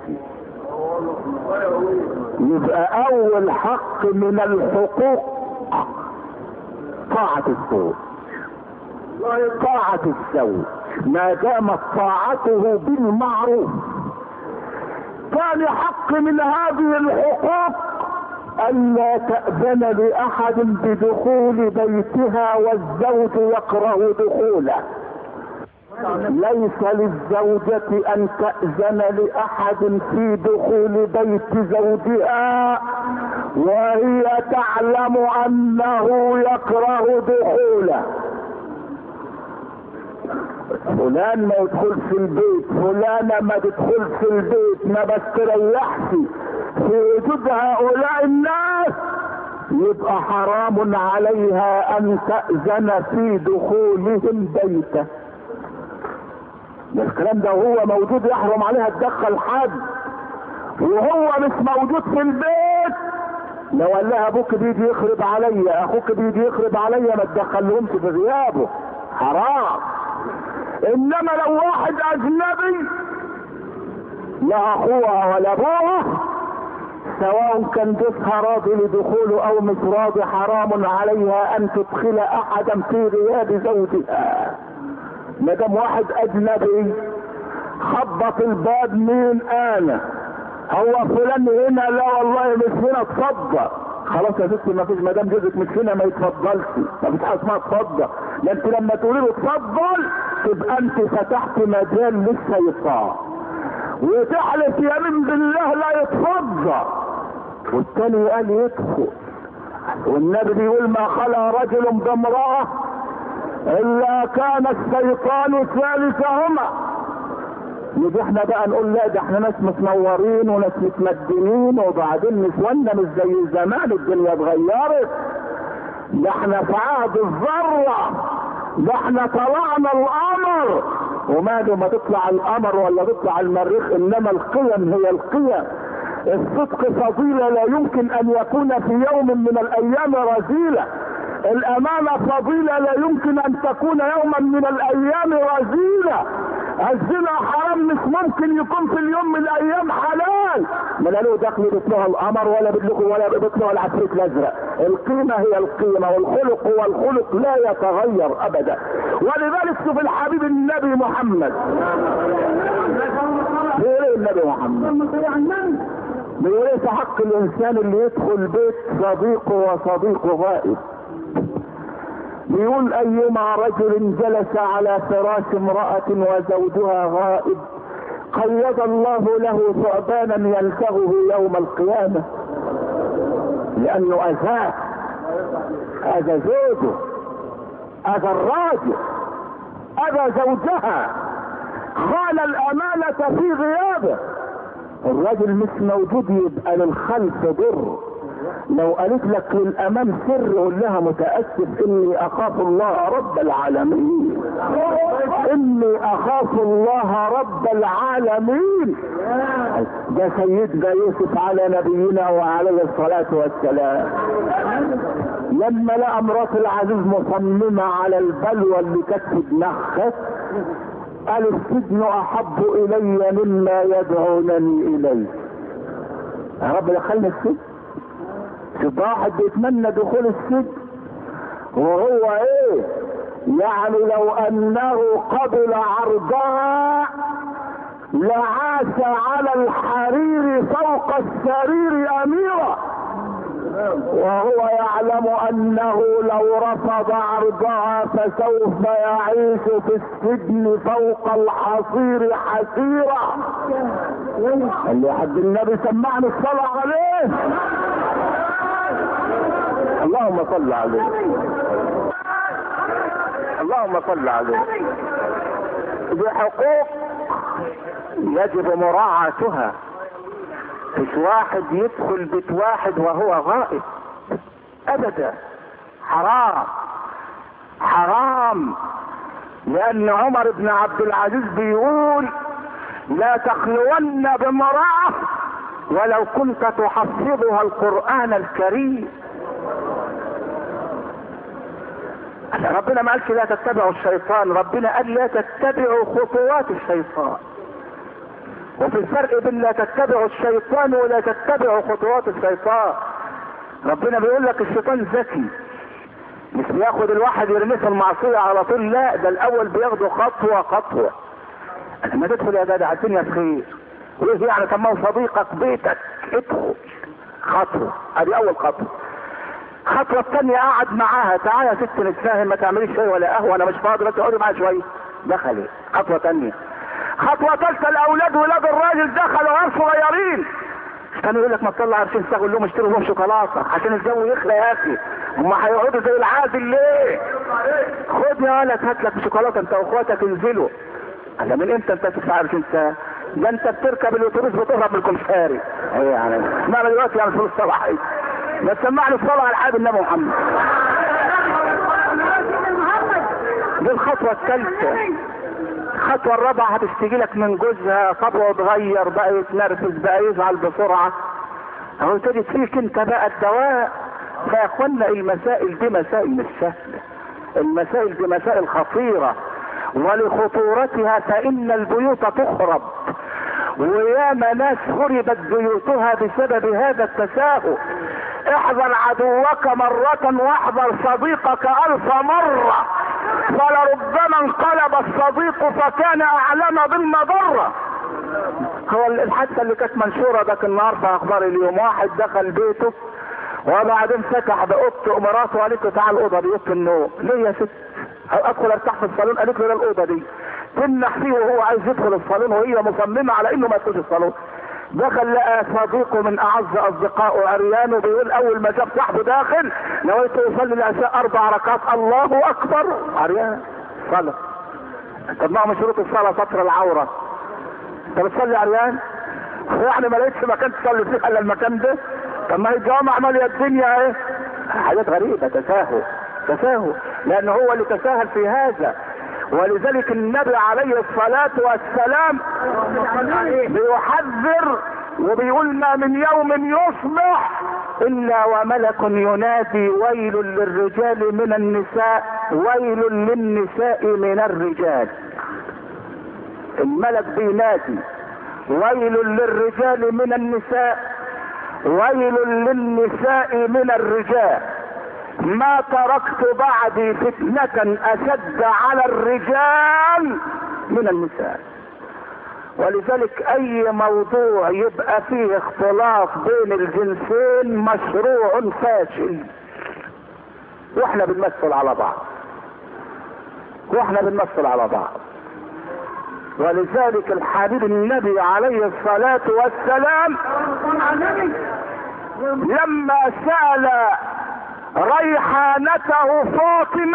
يبقى اول حق من الحقوق طاعة الزوج، طاعة الزوج ما دامت طاعته بالمعروف. ثاني حق من هذه الحقوق الا تأذن لاحد بدخول بيتها والزوج يكره دخوله. ليس للزوجة ان تأذن لاحد في دخول بيت زوجها وهي تعلم انه يكره دخوله. فلان ما يدخلش البيت، فلانة ما تدخلش البيت، ما بستريحش في وجود هؤلاء الناس، يبقى حرام عليها ان تأذن في دخولهم بيته. الكلام ده وهو موجود يحرم عليها تدخل حد، وهو مش موجود في البيت لو قال لها ابوك بيجي يخرب عليا، اخوك بيجي يخرب عليا، ما تدخلهمش في غيابه، حرام. انما لو واحد اجنبي لا اخوها ولا ابوها، سواء كان جوزها راضي لدخوله او مش راضي، حرام عليها ان تدخل احدا في غياب زوجها. ما دام واحد اجنبي خبط الباب، مين انا؟ هو فلان هنا؟ لا والله مش هنا، اتفضل. خلاص يا ستي ما فيش، ما دام جوزك مش هنا ما يتفضلش، ما فيش حاجه اسمها اتفضل. ده انت لما تقولي له اتفضل تبقى انت فتحت مجال للشيطان، وتحلف يمين بالله لا يتفضل، والتاني قال يدخل. والنبي بيقول ما خلا رجل بامرأة الا كان الشيطان ثالثهما. نيجي احنا بقى نقول لا ده احنا ناس متنورين وناس متمدنين، وبعدين نسوانا مش زي زمان، الدنيا اتغيرت، ده احنا في عهد الذرة، ده احنا طلعنا القمر. وماله ما تطلع القمر ولا تطلع المريخ، انما القيم هي القيم. الصدق فضيلة لا يمكن ان يكون في يوم من الايام رذيلة. الامانة فضيلة لا يمكن ان تكون يوما من الايام رذيلة. الزنا حرام مش ممكن يكون في اليوم من الايام حلال. ما له دخل بيطلع القمر ولا بيطلع ولا بيطلع العفريت الازرق. القيمة هي القيمة، والخلق هو الخلق لا يتغير ابدا. ولذلك شوف الحبيب النبي محمد بيقول ايه النبي محمد؟ بيقول ايه في حق الانسان اللي يدخل بيت صديقه وصديقه غائب؟ بيقول ايما رجل جلس على فراش امرأة وزوجها غائب قيض الله له ثعبانا يلتغه يوم القيامة، لانه اذاه، اذى زوجه، اذى الراجل، اذى زوجها، خان الامانة في غيابه. الراجل مش موجود يبقى للخلف ضر. لو قالت لك للامام سر قول لها متاسف اني اخاف الله رب العالمين، اني اخاف الله رب العالمين. ده سيدنا يوسف على نبينا وعليه الصلاه والسلام لما لقى مرات العزيز مصممه على البلوى اللي كانت في دماغها قال السجن احب الي مما يدعونني اليه. يا رب دخلنا السجن. شوف واحد بيتمنى دخول السجن وهو ايه يعني لو انه قبل عرضها لعاش على الحرير فوق السرير اميرا، وهو يعلم انه لو رفض عرضها فسوف يعيش في السجن فوق الحصير حسيرا. قال لي حد النبي سمعني الصلاة عليه. اللهم صل عليه، اللهم صل عليه. بحقوق يجب مراعاتها. مش واحد يدخل بيت واحد وهو غائب ابدا، حرام حرام. لان عمر بن عبد العزيز بيقول لا تخلون بامرأة ولو كنت تحفظها القرآن الكريم. ربنا ما قالش لا تتبعوا الشيطان، ربنا قال لا تتبعوا خطوات الشيطان. وفي الفرق بين لا تتبعوا الشيطان ولا تتبعوا خطوات الشيطان. ربنا بيقول لك الشيطان ذكي، مش بياخد الواحد يرميه في المعصية على طول، لا ده الاول بياخده خطوة خطوة. لما تدخل يا جدع الدنيا بخير، وليه يعني طب ما هو صديقك بيتك، ادخل خطوة، ادي اول خطوة. الخطوة الثانية قعد معاها، تعالى يا ست نتفاهم، ما تعمليش شاي ولا قهوة انا مش فاضي، بس اقعدي معايا شوية. دخلت خطوة ثانية. خطوة ثالثة الاولاد ولاد الراجل دخلوا غير صغيرين، كانوا يقول لك ما تطلع عشان تاخد لهم اشتروا لهم شوكولاته عشان الجو يخلى يا اخي، هم هيقعدوا زي العادل ليه؟ خد يا ولد هات لك شوكولاته انت واخواتك انزلوا. انا من امتى انت تدفع عشان انت ده انت بتركب الاتوبيس بتهرب من الكمساري. ايه يعني اسمعنا دلوقتي يعني فلوس صباحي، ما تسمعني الصلاه على الحبيب النبي محمد. دي الخطوه الثالثه. الخطوة الرابعة هتشتكي لك من جوزها، طبعه اتغير بقى، يتنرفز بقى، يزعل بسرعة، اهو تجد فيك انت بقى الدواء. فيا اخوانا المسائل دي مسائل مش سهلة، المسائل دي مسائل خطيرة، ولخطورتها فإن البيوت تخرب وياما ناس خربت بيوتها بسبب هذا التساهل. احذر عدوك مرة واحذر صديقك الف مرة، فلربما انقلب الصديق فكان اعلم بالمضرة. هو الحادثة اللي كانت منشورة ذاك النهار في اخبار اليوم، واحد دخل بيته وبعدين فتح بأوضته مراته وقالت له تعال الاوضه دي اوضه النوم. ليه يا ست؟ ادخل ارتاح في الصالون. قالت له لا الاوضه دي. تنح فيه وهو عايز يدخل الصالون وهي مصممه على انه ما يدخلش الصالون. دخل لقى صديقه من اعز اصدقائه عريان وبيقول اول ما شاف صاحبه داخل نويت يصلي العشاء اربع ركعات الله اكبر. عريان صلاه. طب ما هو من شروط الصلاه ستر العوره. انت بتصلي عريان؟ يعني ما لقيتش مكان تصلي فيه الا المكان ده؟ طب ما هي الجوامع ماليه الدنيا ايه؟ حاجات غريبه. تساهل تساهل لان هو اللي تساهل في هذا. ولذلك النبي عليه الصلاة والسلام بيحذر وبيقول ما من يوم يصبح الا وملك ينادي ويل للرجال من النساء ويل للنساء من الرجال. الملك بينادي ويل للرجال من النساء ويل للنساء من الرجال. ما تركت بعدي فتنة اشد على الرجال من النساء. ولذلك اي موضوع يبقى فيه اختلاط بين الجنسين مشروع فاشل. واحنا بنمثل على بعض واحنا بنمثل على بعض. ولذلك الحبيب النبي عليه الصلاة والسلام لما سأل ريحانته فاطمة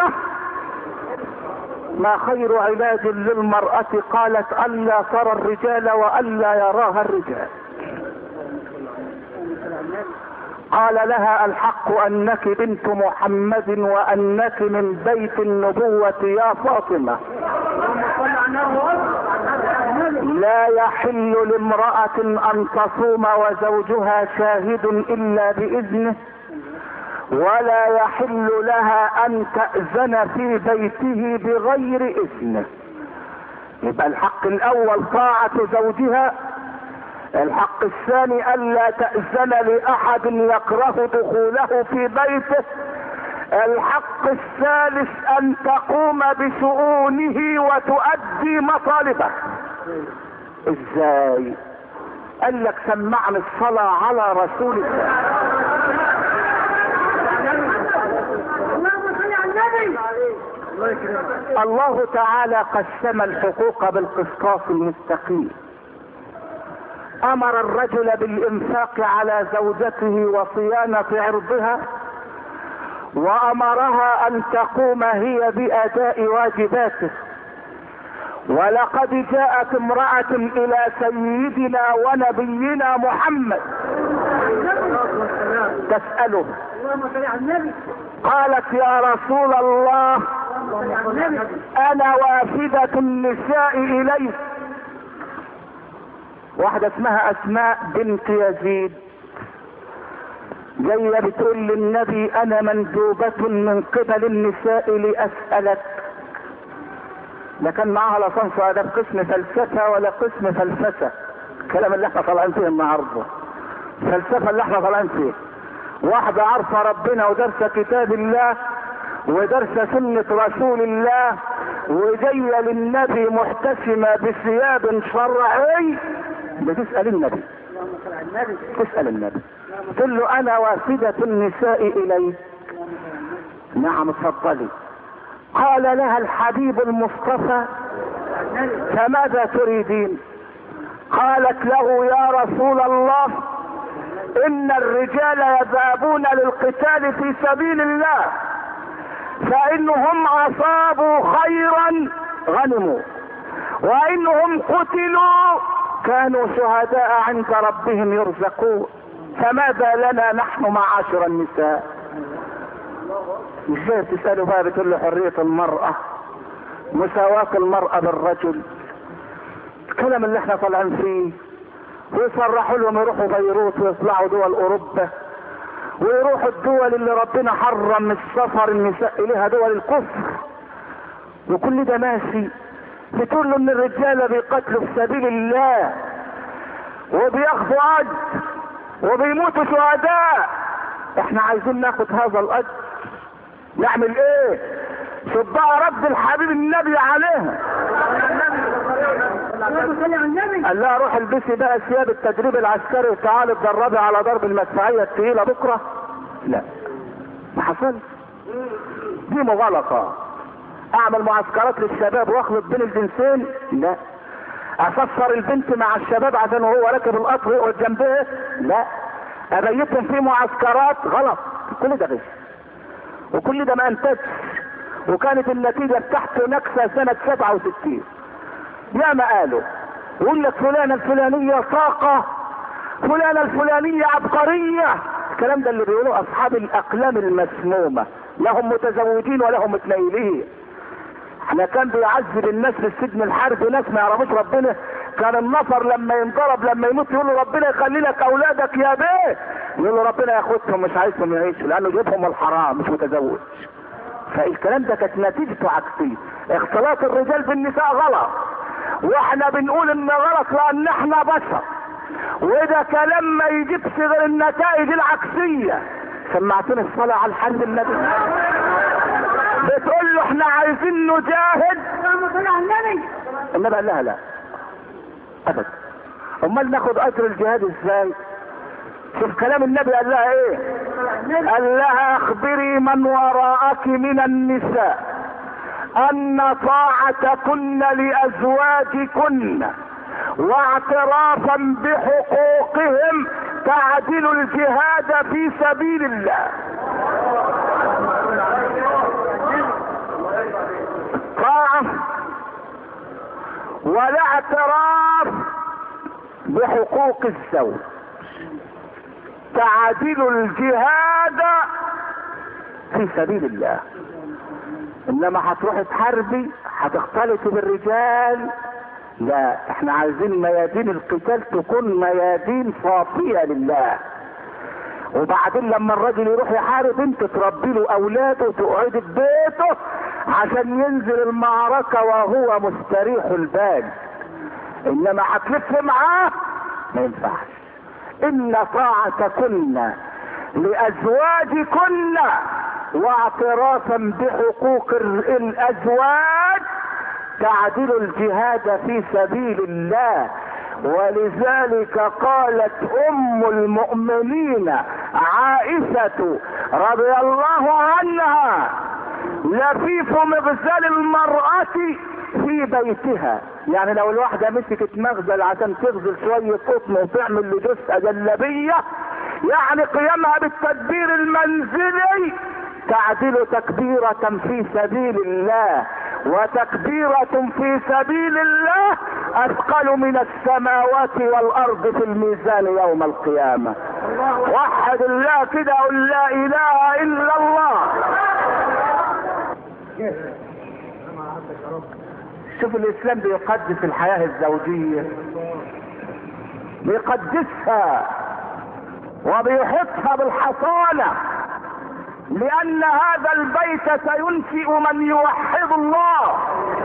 ما خير علاج للمرأة قالت ألا ترى الرجال وألا يراها الرجال. قال لها الحق أنك بنت محمد وأنك من بيت النبوة يا فاطمة. لا يحل لامرأة أن تصوم وزوجها شاهد إلا بإذنه ولا يحل لها أن تأذن في بيته بغير إذنه. يبقى الحق الأول طاعة زوجها. الحق الثاني ألا تأذن لأحد يكره دخوله في بيته. الحق الثالث أن تقوم بشؤونه وتؤدي مطالبه. ازاي؟ قال لك سمعنا الصلاة على رسول الله. الله تعالى قسم الحقوق بالقسطاس المستقيم. امر الرجل بالانفاق على زوجته وصيانة عرضها وامرها ان تقوم هي باداء واجباته. ولقد جاءت امرأة الى سيدنا ونبينا محمد تسأله قالت يا رسول الله انا وافدة النساء اليك. واحدة اسمها اسماء بنت يزيد جاية بتقول للنبي انا مندوبة من قبل النساء لاسألك. لا كان معاها لا صنف ده قسم فلسفة ولا قسم فلسفة. الكلام اللي احنا طالعين فيه النهارده فلسفة اللي احنا طالعين فيه. واحدة عارفة ربنا ودرسة كتاب الله ودرسة سنة رسول الله وجاية للنبي محتشمة بثياب شرعي بتسأل النبي تسأل النبي تقول له انا وافدة النساء اليك. نعم اتفضلي. قال لها الحبيب المصطفى فماذا تريدين؟ قالت له يا رسول الله ان الرجال يذهبون للقتال في سبيل الله فانهم اصابوا خيرا غنموا وانهم قتلوا كانوا شهداء عند ربهم يرزقون فماذا لنا نحن معاشر النساء؟ ازاي تسألوا بقى بتقول له حرية المرأة مساواة المرأة بالرجل. الكلام اللي احنا طالعين فيه ويصرحوا لهم يروحوا بيروت ويطلعوا دول اوروبا ويروحوا الدول اللي ربنا حرم السفر النساء اليها دول الكفر وكل ده ماشي. بتقول له ان الرجال بيقتلوا في سبيل الله وبياخدوا اجر وبيموتوا شهداء. احنا عايزين ناخد هذا الاجر، نعمل ايه؟ شوف بقى رد الحبيب النبي عليها. قال لها روح البسي بقى ثياب التدريب العسكري وتعالي اتدربي على ضرب المدفعيه الثقيله بكره. لا ما حصلش، دي مغالطه. اعمل معسكرات للشباب واخلط بين الجنسين؟ لا. افسر البنت مع الشباب عشان هو راكب القطر يقعد جنبها؟ لا. ابيتهم في معسكرات؟ غلط. كل ده غش وكل ده ما انتجش، وكانت النتيجه بتاعته نكسه سنه سبعة وستين. يا ما قالوا يقول لك فلانه الفلانيه طاقه، فلانه الفلانيه عبقريه. الكلام ده اللي بيقولوه اصحاب الاقلام المسمومه، لهم متزوجين ولهم متنيلين. احنا كان بيعذب الناس في السجن الحربي ناس ما يعرفوش ربنا، كان النفر لما ينضرب لما يموت يقول له ربنا يخلي لك اولادك يا بيه، يقول له ربنا ياخدهم مش عايزهم يعيشوا لانه جيبهم الحرام مش متزوج. فالكلام ده كانت نتيجته عكسيه. اختلاط الرجال بالنساء غلط، واحنا بنقول ان غلط لان احنا بشر، وده كلام ما يجيبش غير النتائج العكسيه. سمعتني الصلاه على الحمد النبي بتقول له احنا عايزين نجاهد. النبي قال لها لا ابدا. امال ناخد اجر الجهاد ازاي؟ شوف كلام النبي قال لها ايه؟ قال لها اخبري من وراءك من النساء ان طاعتكن لازواجكن واعترافا بحقوقهم تعدل الجهاد في سبيل الله. طاعة ولا اعتراف بحقوق الزوج تعدل الجهاد في سبيل الله. انما هتروح تحاربي هتختلطي بالرجال؟ لا، احنا عايزين ميادين القتال تكون ميادين صافية لله. وبعدين لما الراجل يروح يحارب انت تربي له اولاده وتقعدي في بيته عشان ينزل المعركة وهو مستريح البال. انما هتلف معاه ما ينفعش. ان طاعتكن لازواجكن واعترافا بحقوق الازواج تعدل الجهاد في سبيل الله. ولذلك قالت ام المؤمنين عائشة رضي الله عنها لفيف مغزل المرأة في بيتها. يعني لو الواحدة مسكت مغزل عشان تغزل شوية قطن وتعمل لجثة جلابية، يعني قيامها بالتدبير المنزلي تعدل تكبيرة في سبيل الله، وتكبيرة في سبيل الله اثقل من السماوات والارض في الميزان يوم القيامة. وحد الله كده، قل لا اله الا الله. شوف الاسلام بيقدس الحياة الزوجية، بيقدسها وبيحطها بالحصانة، لان هذا البيت سينشئ من يوحد الله.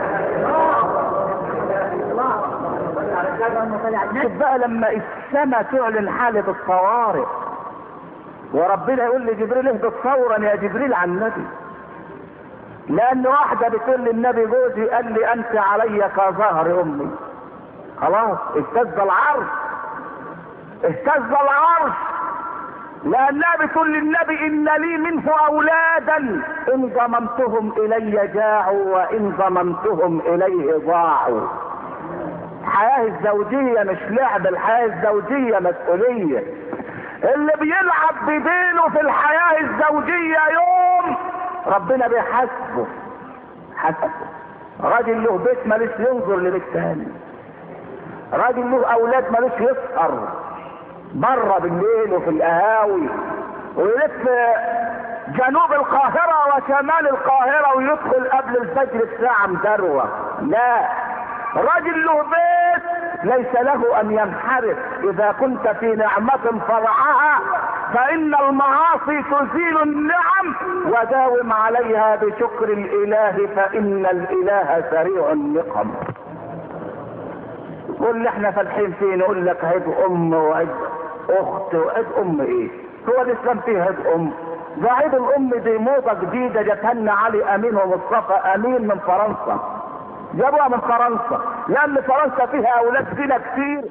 شوف بقى لما السماء تعلن حالة الطوارئ وربنا يقول لجبريل اهبط فورا يا جبريل عن النبي، لان واحدة بتقول للنبي جوزي قال لي انت علي كظهر امي. خلاص اهتز العرش، اهتز العرش، لانها بتقول للنبي ان لي منه اولادا ان ضممتهم الي جاعوا وان ضممتهم اليه ضاعوا. الحياة الزوجية مش لعب، الحياة الزوجية مسؤولية. اللي بيلعب بدينه في الحياة الزوجية يوم ربنا بيحاسبه حسبه. راجل له بيت مالوش ينظر لبيت تاني، راجل له اولاد مالوش يسهر بره بالليل وفي القهاوي ويلف جنوب القاهرة وشمال القاهرة ويدخل قبل الفجر الساعة مدروة. لا، راجل له بيت ليس له ان ينحرف. اذا كنت في نعمة فرعها فان المعاصي تزيل النعم، وداوم عليها بشكر الاله فان الاله سريع النقم. واللي احنا فالحين فيه نقول لك عيد ام وعيد اخت وعيد ام ايه؟ هو الاسلام فيه عيد ام؟ ده عيد الام دي موضة جديدة جاتها لنا علي امين ومصطفى امين من فرنسا، جابوها من فرنسا لان فرنسا فيها اولاد زنا كتير.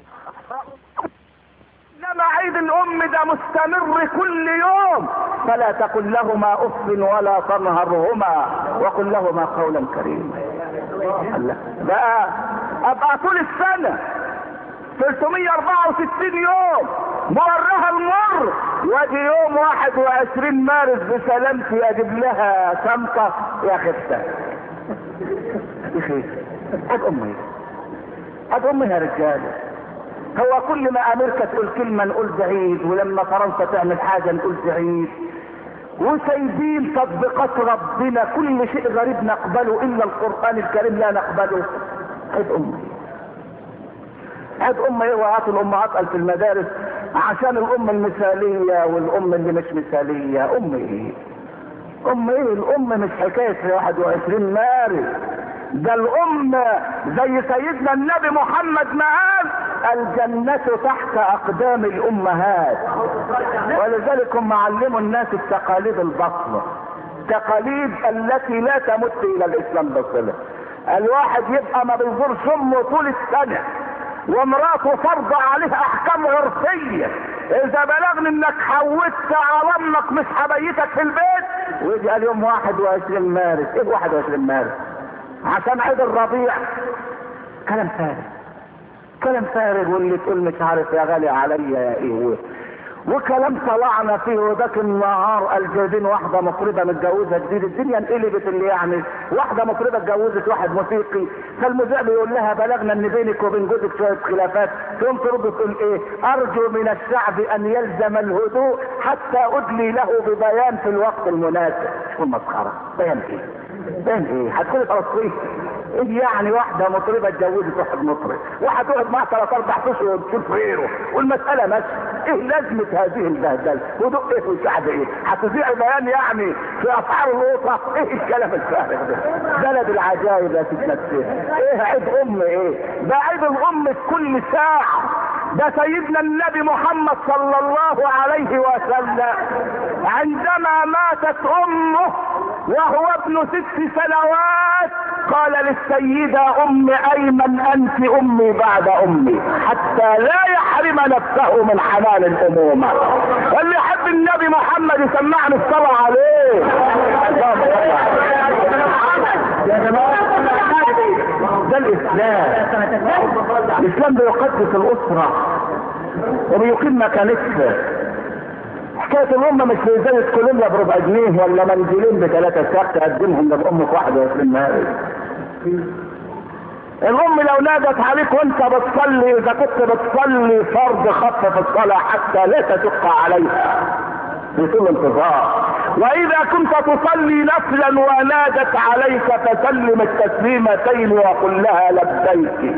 انما عيد الام ده مستمر كل يوم، فلا تقل لهما اف ولا تنهرهما وقل لهما قولا كريما. بقى ابقى طول السنة ثلاثمية واربعة وستين يوم مرها المر، واجي يوم واحد وعشرين مارس بسلامتي اجيب لها شنطة يا خفتة. يا اخي اد امي اد امي يا رجاله. هو كل ما امريكا تقول كلمة نقول زعيد، ولما فرنسا تعمل حاجة نقول زعيد، وسايبين تطبيقات ربنا كل شيء غريب نقبله الا القرآن الكريم لا نقبله. عيد امي عيد امي ايه؟ وهات الامهات قال في المدارس عشان الام المثالية والام اللي مش مثالية. ام ايه؟ ام ايه؟ الام مش حكاية واحد وعشرين مارس، ده الام زي سيدنا النبي محمد ما قال الجنة تحت اقدام الامهات. ولذلك هم علموا الناس التقاليد البطلة، تقاليد التي لا تمت الى الاسلام بصلة. الواحد يبقى ما بيزورش امه طول السنة، ومراته فرض عليها احكام عرفية، اذا بلغني انك حوتت على امك مش حبيتك في البيت، ويجي قال يوم واحد وعشرين مارس. ايه واحد وعشرين مارس؟ عشان عيد الربيع؟ كلام فارغ كلام فارغ. واللي تقول مش عارف يا غالي عليا يا ايه، وكلام طلعنا فيه. وذاك النهار قال جايبين واحده مطربه متجوزه جديد، الدنيا انقلبت اللي يعني واحده مطربه اتجوزت واحد موسيقي، فالمذيع بيقول لها بلغنا ان بينك وبين جوزك شويه خلافات، تقوم ترد تقول ايه؟ ارجو من الشعب ان يلزم الهدوء حتى ادلي له ببيان في الوقت المناسب. شو المسخره؟ بيان ايه؟ بيان ايه؟ هتكون فلسطين ايه يعني؟ واحده مطربه اتجوزت واحد مطرب، واحد تقعد معاه ثلاث اربع اشهر وتشوف غيره والمساله ماشيه. ايه لازمه هذه البهدله؟ ودق ايه والشعب ايه؟ هتذيع بيان يعني في اسعار القوطه؟ ايه الكلام الفارغ ده؟ بلد العجائب يا ست نفسها. ايه عيد ام ايه؟ ده عيد الام في كل ساعه. ده سيدنا النبي محمد صلى الله عليه وسلم عندما ماتت امه وهو ابن ست سنوات قال للسيدة ام ايمن انت امي بعد امي، حتى لا يحرم نفسه من حنان الامومة. اللي يحب النبي محمد يسمعني الصلاة عليه. يا جماعة ده الاسلام. الاسلام بيقدس الاسرة وبيقيم مكانتها. حكاية الأم مش في إزالة كولومبيا بربع جنيه ولا منزلين بثلاثة ساعة تقدمهم لأمك واحد وعشرين مارس. الأم لو نادت عليك وأنت بتصلي، إذا كنت بتصلي فرض خفف الصلاة حتى لا تشق عليها في طول انتظار، وإذا كنت تصلي نفلا ونادت عليك فسلم التسليمتين وقل لها لبيك.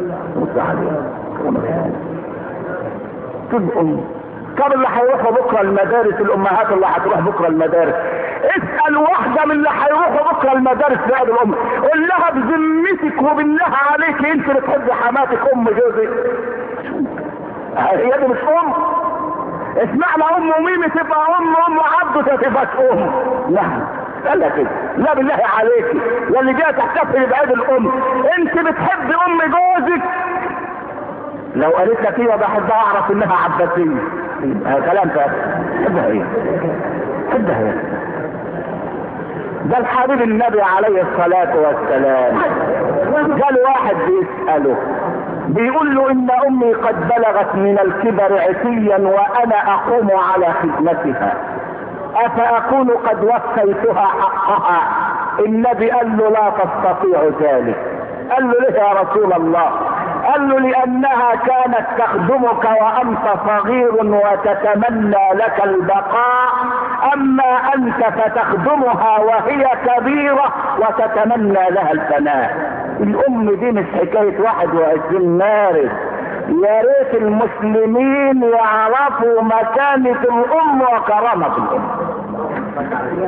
تبقى طب اللي هيروحوا بكره المدارس، الامهات اللي هتروح بكره المدارس، اسال واحده من اللي هيروحوا بكره المدارس في هذه الام، قول لها بذمتك وبالله عليك انت بتحبي حماتك ام جوزك؟ هي دي مش ام؟ اسمعنا ام ميمي تبقى ام، ام عبده تبقى ام. لا قال كده، لا بالله عليك يا اللي جايه تحتفل بعيد الام، انت بتحبي ام جوزك؟ لو قالت لك ايه بحبها اعرف انها عباسيه. كلام فارغ. حبها ايه؟ حبها ايه؟ ده الحبيب النبي عليه الصلاة والسلام قال واحد بيسأله بيقول له ان امي قد بلغت من الكبر عتيا وانا اقوم على خدمتها، افاكون قد وفيتها حقها؟ النبي قال له لا تستطيع ذلك. قال له ليه يا رسول الله؟ قال له لانها كانت تخدمك وانت صغير وتتمنى لك البقاء، اما انت فتخدمها وهي كبيرة وتتمنى لها الفناء. الام دي مش حكاية واحد وعشرين مارس. يا ريت المسلمين يعرفوا مكانة الام وكرامة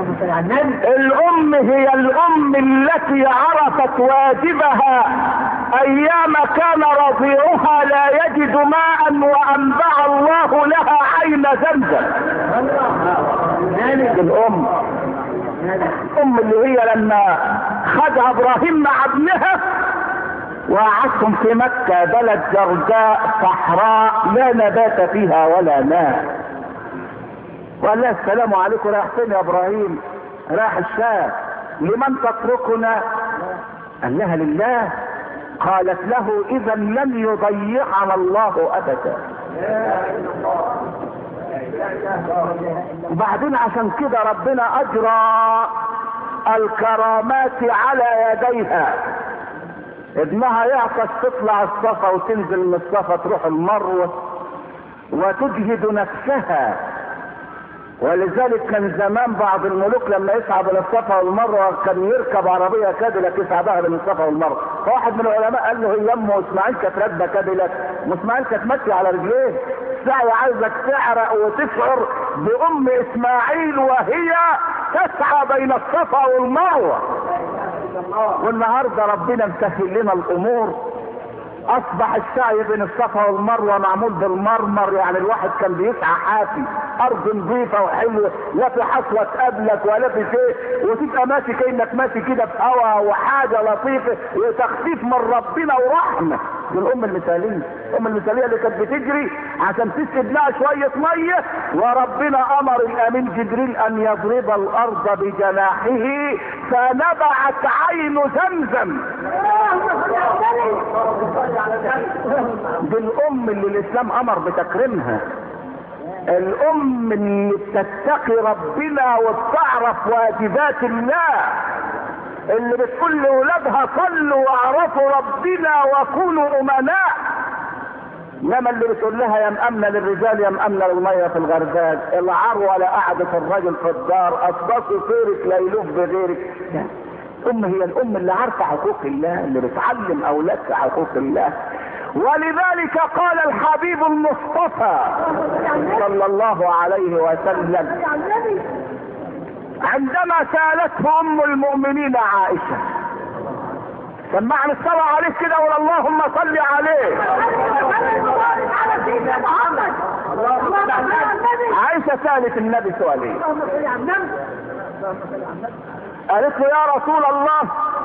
الام. الام هي الام التي عرفت واجبها ايام كان رضيعها لا يجد ماء وانبع الله لها عين زمزم. الام الام اللي هي لما خدها ابراهيم مع ابنها وقعدتم في مكة بلد جرداء صحراء لا نبات فيها ولا ماء، وقال لها السلام عليكم، رايح فين يا ابراهيم؟ رايح الشام. لمن تتركنا؟ قال لها لله. قالت له اذا لن يضيعنا الله ابدا. وبعدين عشان كده ربنا اجرى الكرامات على يديها. ابنها يعطش تطلع الصفا وتنزل من الصفا تروح المروه وتجهد نفسها. ولذلك كان زمان بعض الملوك لما يصعد الى الصفا والمروه كان يركب عربيه كاديلاك يصعدها بين الصفا والمروه. فواحد من العلماء قال له هي امه اسماعيل كانت راكبه كاديلاك، واسماعيل كانت ماشيه على رجليه. السعي عايزك تعرق وتشعر بام اسماعيل وهي تسعى بين الصفا والمروه. والنهارده ربنا مسهل لنا الامور، اصبح السعي بين الصفا والمروه معمول بالمرمر، يعني الواحد كان بيسعى حافي، ارض نظيفه وحلوه لا في حصوه تقابلك ولا في شيء، وتبقى ماشي كانك ماشي كده في هوا وحاجه لطيفه وتخفيف من ربنا ورحمه. دي الام المثاليه، الام المثاليه اللي كانت بتجري عشان تسقي لها شويه ميه، وربنا امر الامين جبريل ان يضرب الارض بجناحه فنبعت عين زمزم. دي الام اللي الاسلام امر بتكريمها، الام اللي بتتقي ربنا وبتعرف واجبات الله، اللي بتقول لاولادها صلوا واعرفوا ربنا وكونوا امناء. انما اللي بتقول لها يا مأمنة للرجال يا مأمنة للمية في الغربال، العار ولا قعدة الرجل في الدار، اصبصوا خيرك لا يلوف بغيرك. الام هي الام اللي عارفه حقوق الله، اللي بتعلم اولادها حقوق الله. ولذلك قال الحبيب المصطفى صلى الله عليه وسلم عندما سالته ام المؤمنين عائشه، سمعني الصلاه عليك كده ولا اللهم صل عليه. عائشه سالت النبي سؤالين، قالت له يا رسول الله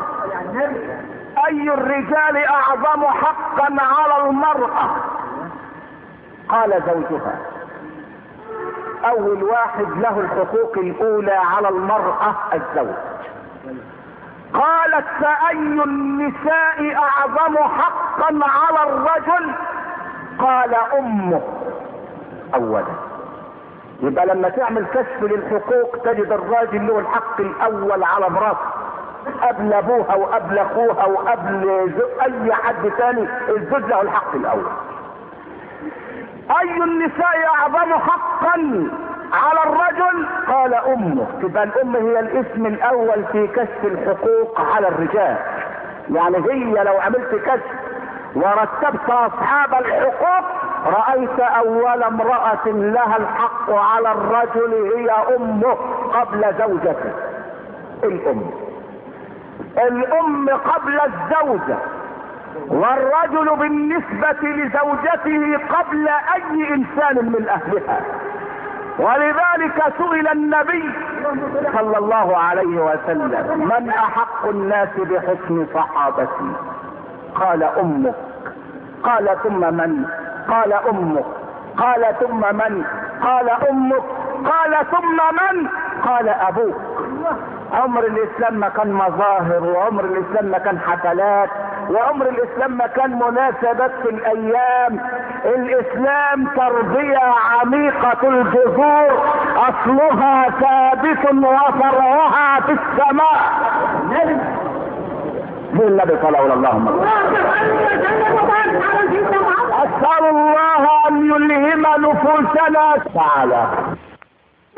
اي الرجال اعظم حقا على المرأة؟ قال زوجها. اول واحد له الحقوق الاولى على المرأة الزوج. قالت فاي النساء اعظم حقا على الرجل؟ قال امه اولا. يبقى لما تعمل كشف للحقوق تجد الراجل له الحق الاول على مراته قبل ابوها وقبل اخوها وقبل اي حد ثاني. الزوج له الحق الاول. اي النساء اعظم حقا على الرجل؟ قال امه. تبقى الام هي الاسم الاول في كشف الحقوق على الرجال. يعني هي لو عملت كشف ورتبت اصحاب الحقوق رأيت اول امرأة لها الحق على الرجل هي امه قبل زوجته. الام الام قبل الزوجة، والرجل بالنسبة لزوجته قبل اي انسان من اهلها. ولذلك سئل النبي صلى الله عليه وسلم من احق الناس بحسن صحابتي؟ قال امك. قال ثم من؟ قال امك. قال ثم من؟ قال امك. قال ثم من؟ قال ابوك. عمر الاسلام ما كان مظاهر، وعمر الاسلام ما كان حفلات، وعمر الاسلام ما كان مناسبات في الايام. الاسلام تربية عميقة الجذور اصلها ثابت وفرعها في السماء. دين النبي صلى الله عليه وسلم. اسأل الله ان يلهم نفوسنا تعالى.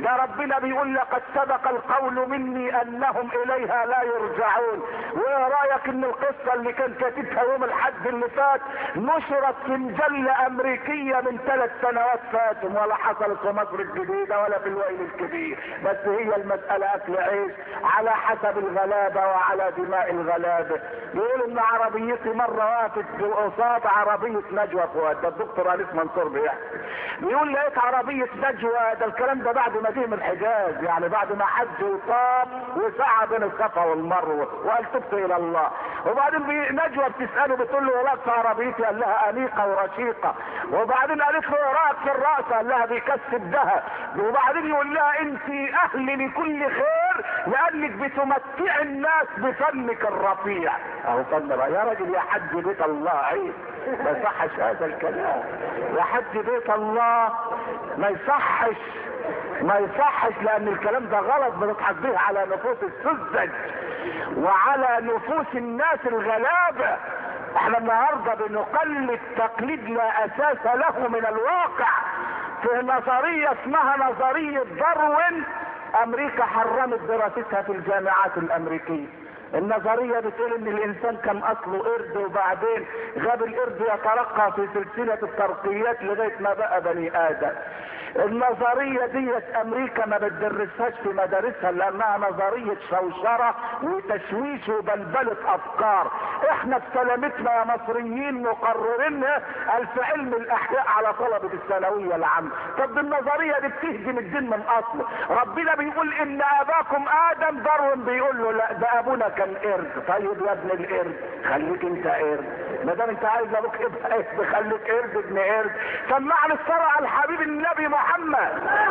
ده ربنا بيقول لقد سبق القول مني انهم اليها لا يرجعون. وايه رايك ان القصه اللي كان كاتبها يوم الحد اللي فات نشرت في مجله امريكيه من ثلاث سنوات فاتوا، ولا حصلت في مصر الجديده ولا في الويل الكبير، بس هي المساله اكل عيش على حسب الغلابه وعلى دماء الغلابه. بيقول ان عربيتي مره وقفت قصاد عربيه نجوى فؤاد، ده الدكتور انيس منصور بيحكي، بيقول لقيت عربيه نجوى، ده الكلام ده بعد ما جه من الحجاز، يعني بعد ما حج وطاب وسعى بين الصفا والمروه وقال تبت الى الله. وبعدين نجوى بتساله بتقول له وراك في عربيتي؟ قال لها انيقه ورشيقه. وبعدين قالت له وراك في الراس؟ قال لها بيكسب ذهب. وبعدين يقول لها انت اهل لكل خير لانك بتمتع الناس بفنك الرفيع. اهو فن يا راجل، يا حج بيت الله عيب، ما يصحش هذا الكلام. يا حج بيت الله ما يصحش، ما يصحش، لان الكلام ده غلط بنضحك به على نفوس السذج وعلى نفوس الناس الغلابه. احنا النهارده بنقلد تقليد لا اساس له من الواقع في نظريه اسمها نظريه داروين. امريكا حرمت دراستها في الجامعات الامريكيه. النظرية بتقول ان الانسان كان اصله قرد وبعدين غاب القرد يترقى في سلسلة الترقيات لغاية ما بقى بني ادم. النظرية ديت امريكا ما بتدرسهاش في مدارسها لانها نظرية شوشرة وتشويش وبلبلة افكار. احنا بسلامتنا يا مصريين مقررينها في علم الاحياء على طلبة الثانوية العامة. طب النظرية دي بتهدم الدين من اصله. ربنا بيقول ان اباكم ادم، داروين بيقول له لا ده ابونا كان قرد. طيب يا ابن القرد خليك انت قرد، ما دام انت عايز ابوك يبقى قرد خليك قرد ابن قرد. سمعني الصلاة على الحبيب النبي محمد.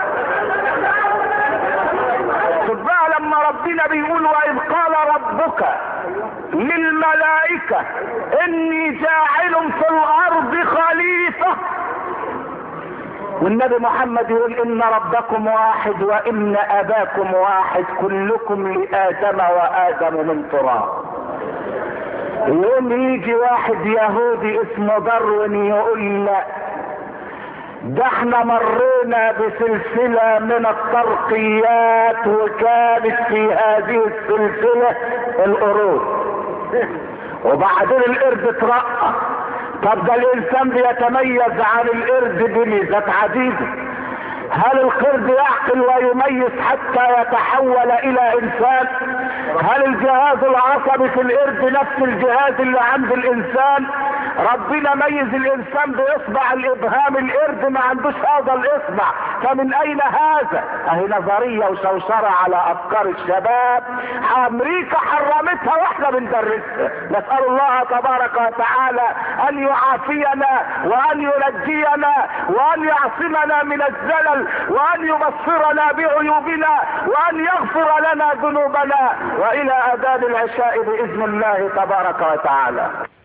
خد بقى لما ربنا بيقول واذ قال ربك للملائكة اني جاعل في الارض خليفة، والنبي محمد يقول ان ربكم واحد وان اباكم واحد كلكم لادم وادم من تراب. يوم يجي واحد يهودي اسمه داروين يقول لا ده احنا مرينا بسلسلة من الترقيات وكانت في هذه السلسلة القرود وبعدين القرد اترقى. طب ده الانسان بيتميز عن القرد بميزات عديدة. هل القرد يعقل ويميز حتى يتحول الى انسان؟ هل الجهاز العصبي في القرد نفس الجهاز اللي عند الانسان؟ ربنا ميز الانسان باصبع الابهام، القرد ما عندوش هذا الاصبع، فمن اين هذا؟ اهي نظريه وشوشره على افكار الشباب امريكا حرمتها واحنا بندرسها. نسال الله تبارك وتعالى ان يعافينا وان ينجينا وان يعصمنا من الزلل وان يبصرنا بعيوبنا وان يغفر لنا ذنوبنا، والى اذان العشاء باذن الله تبارك وتعالى.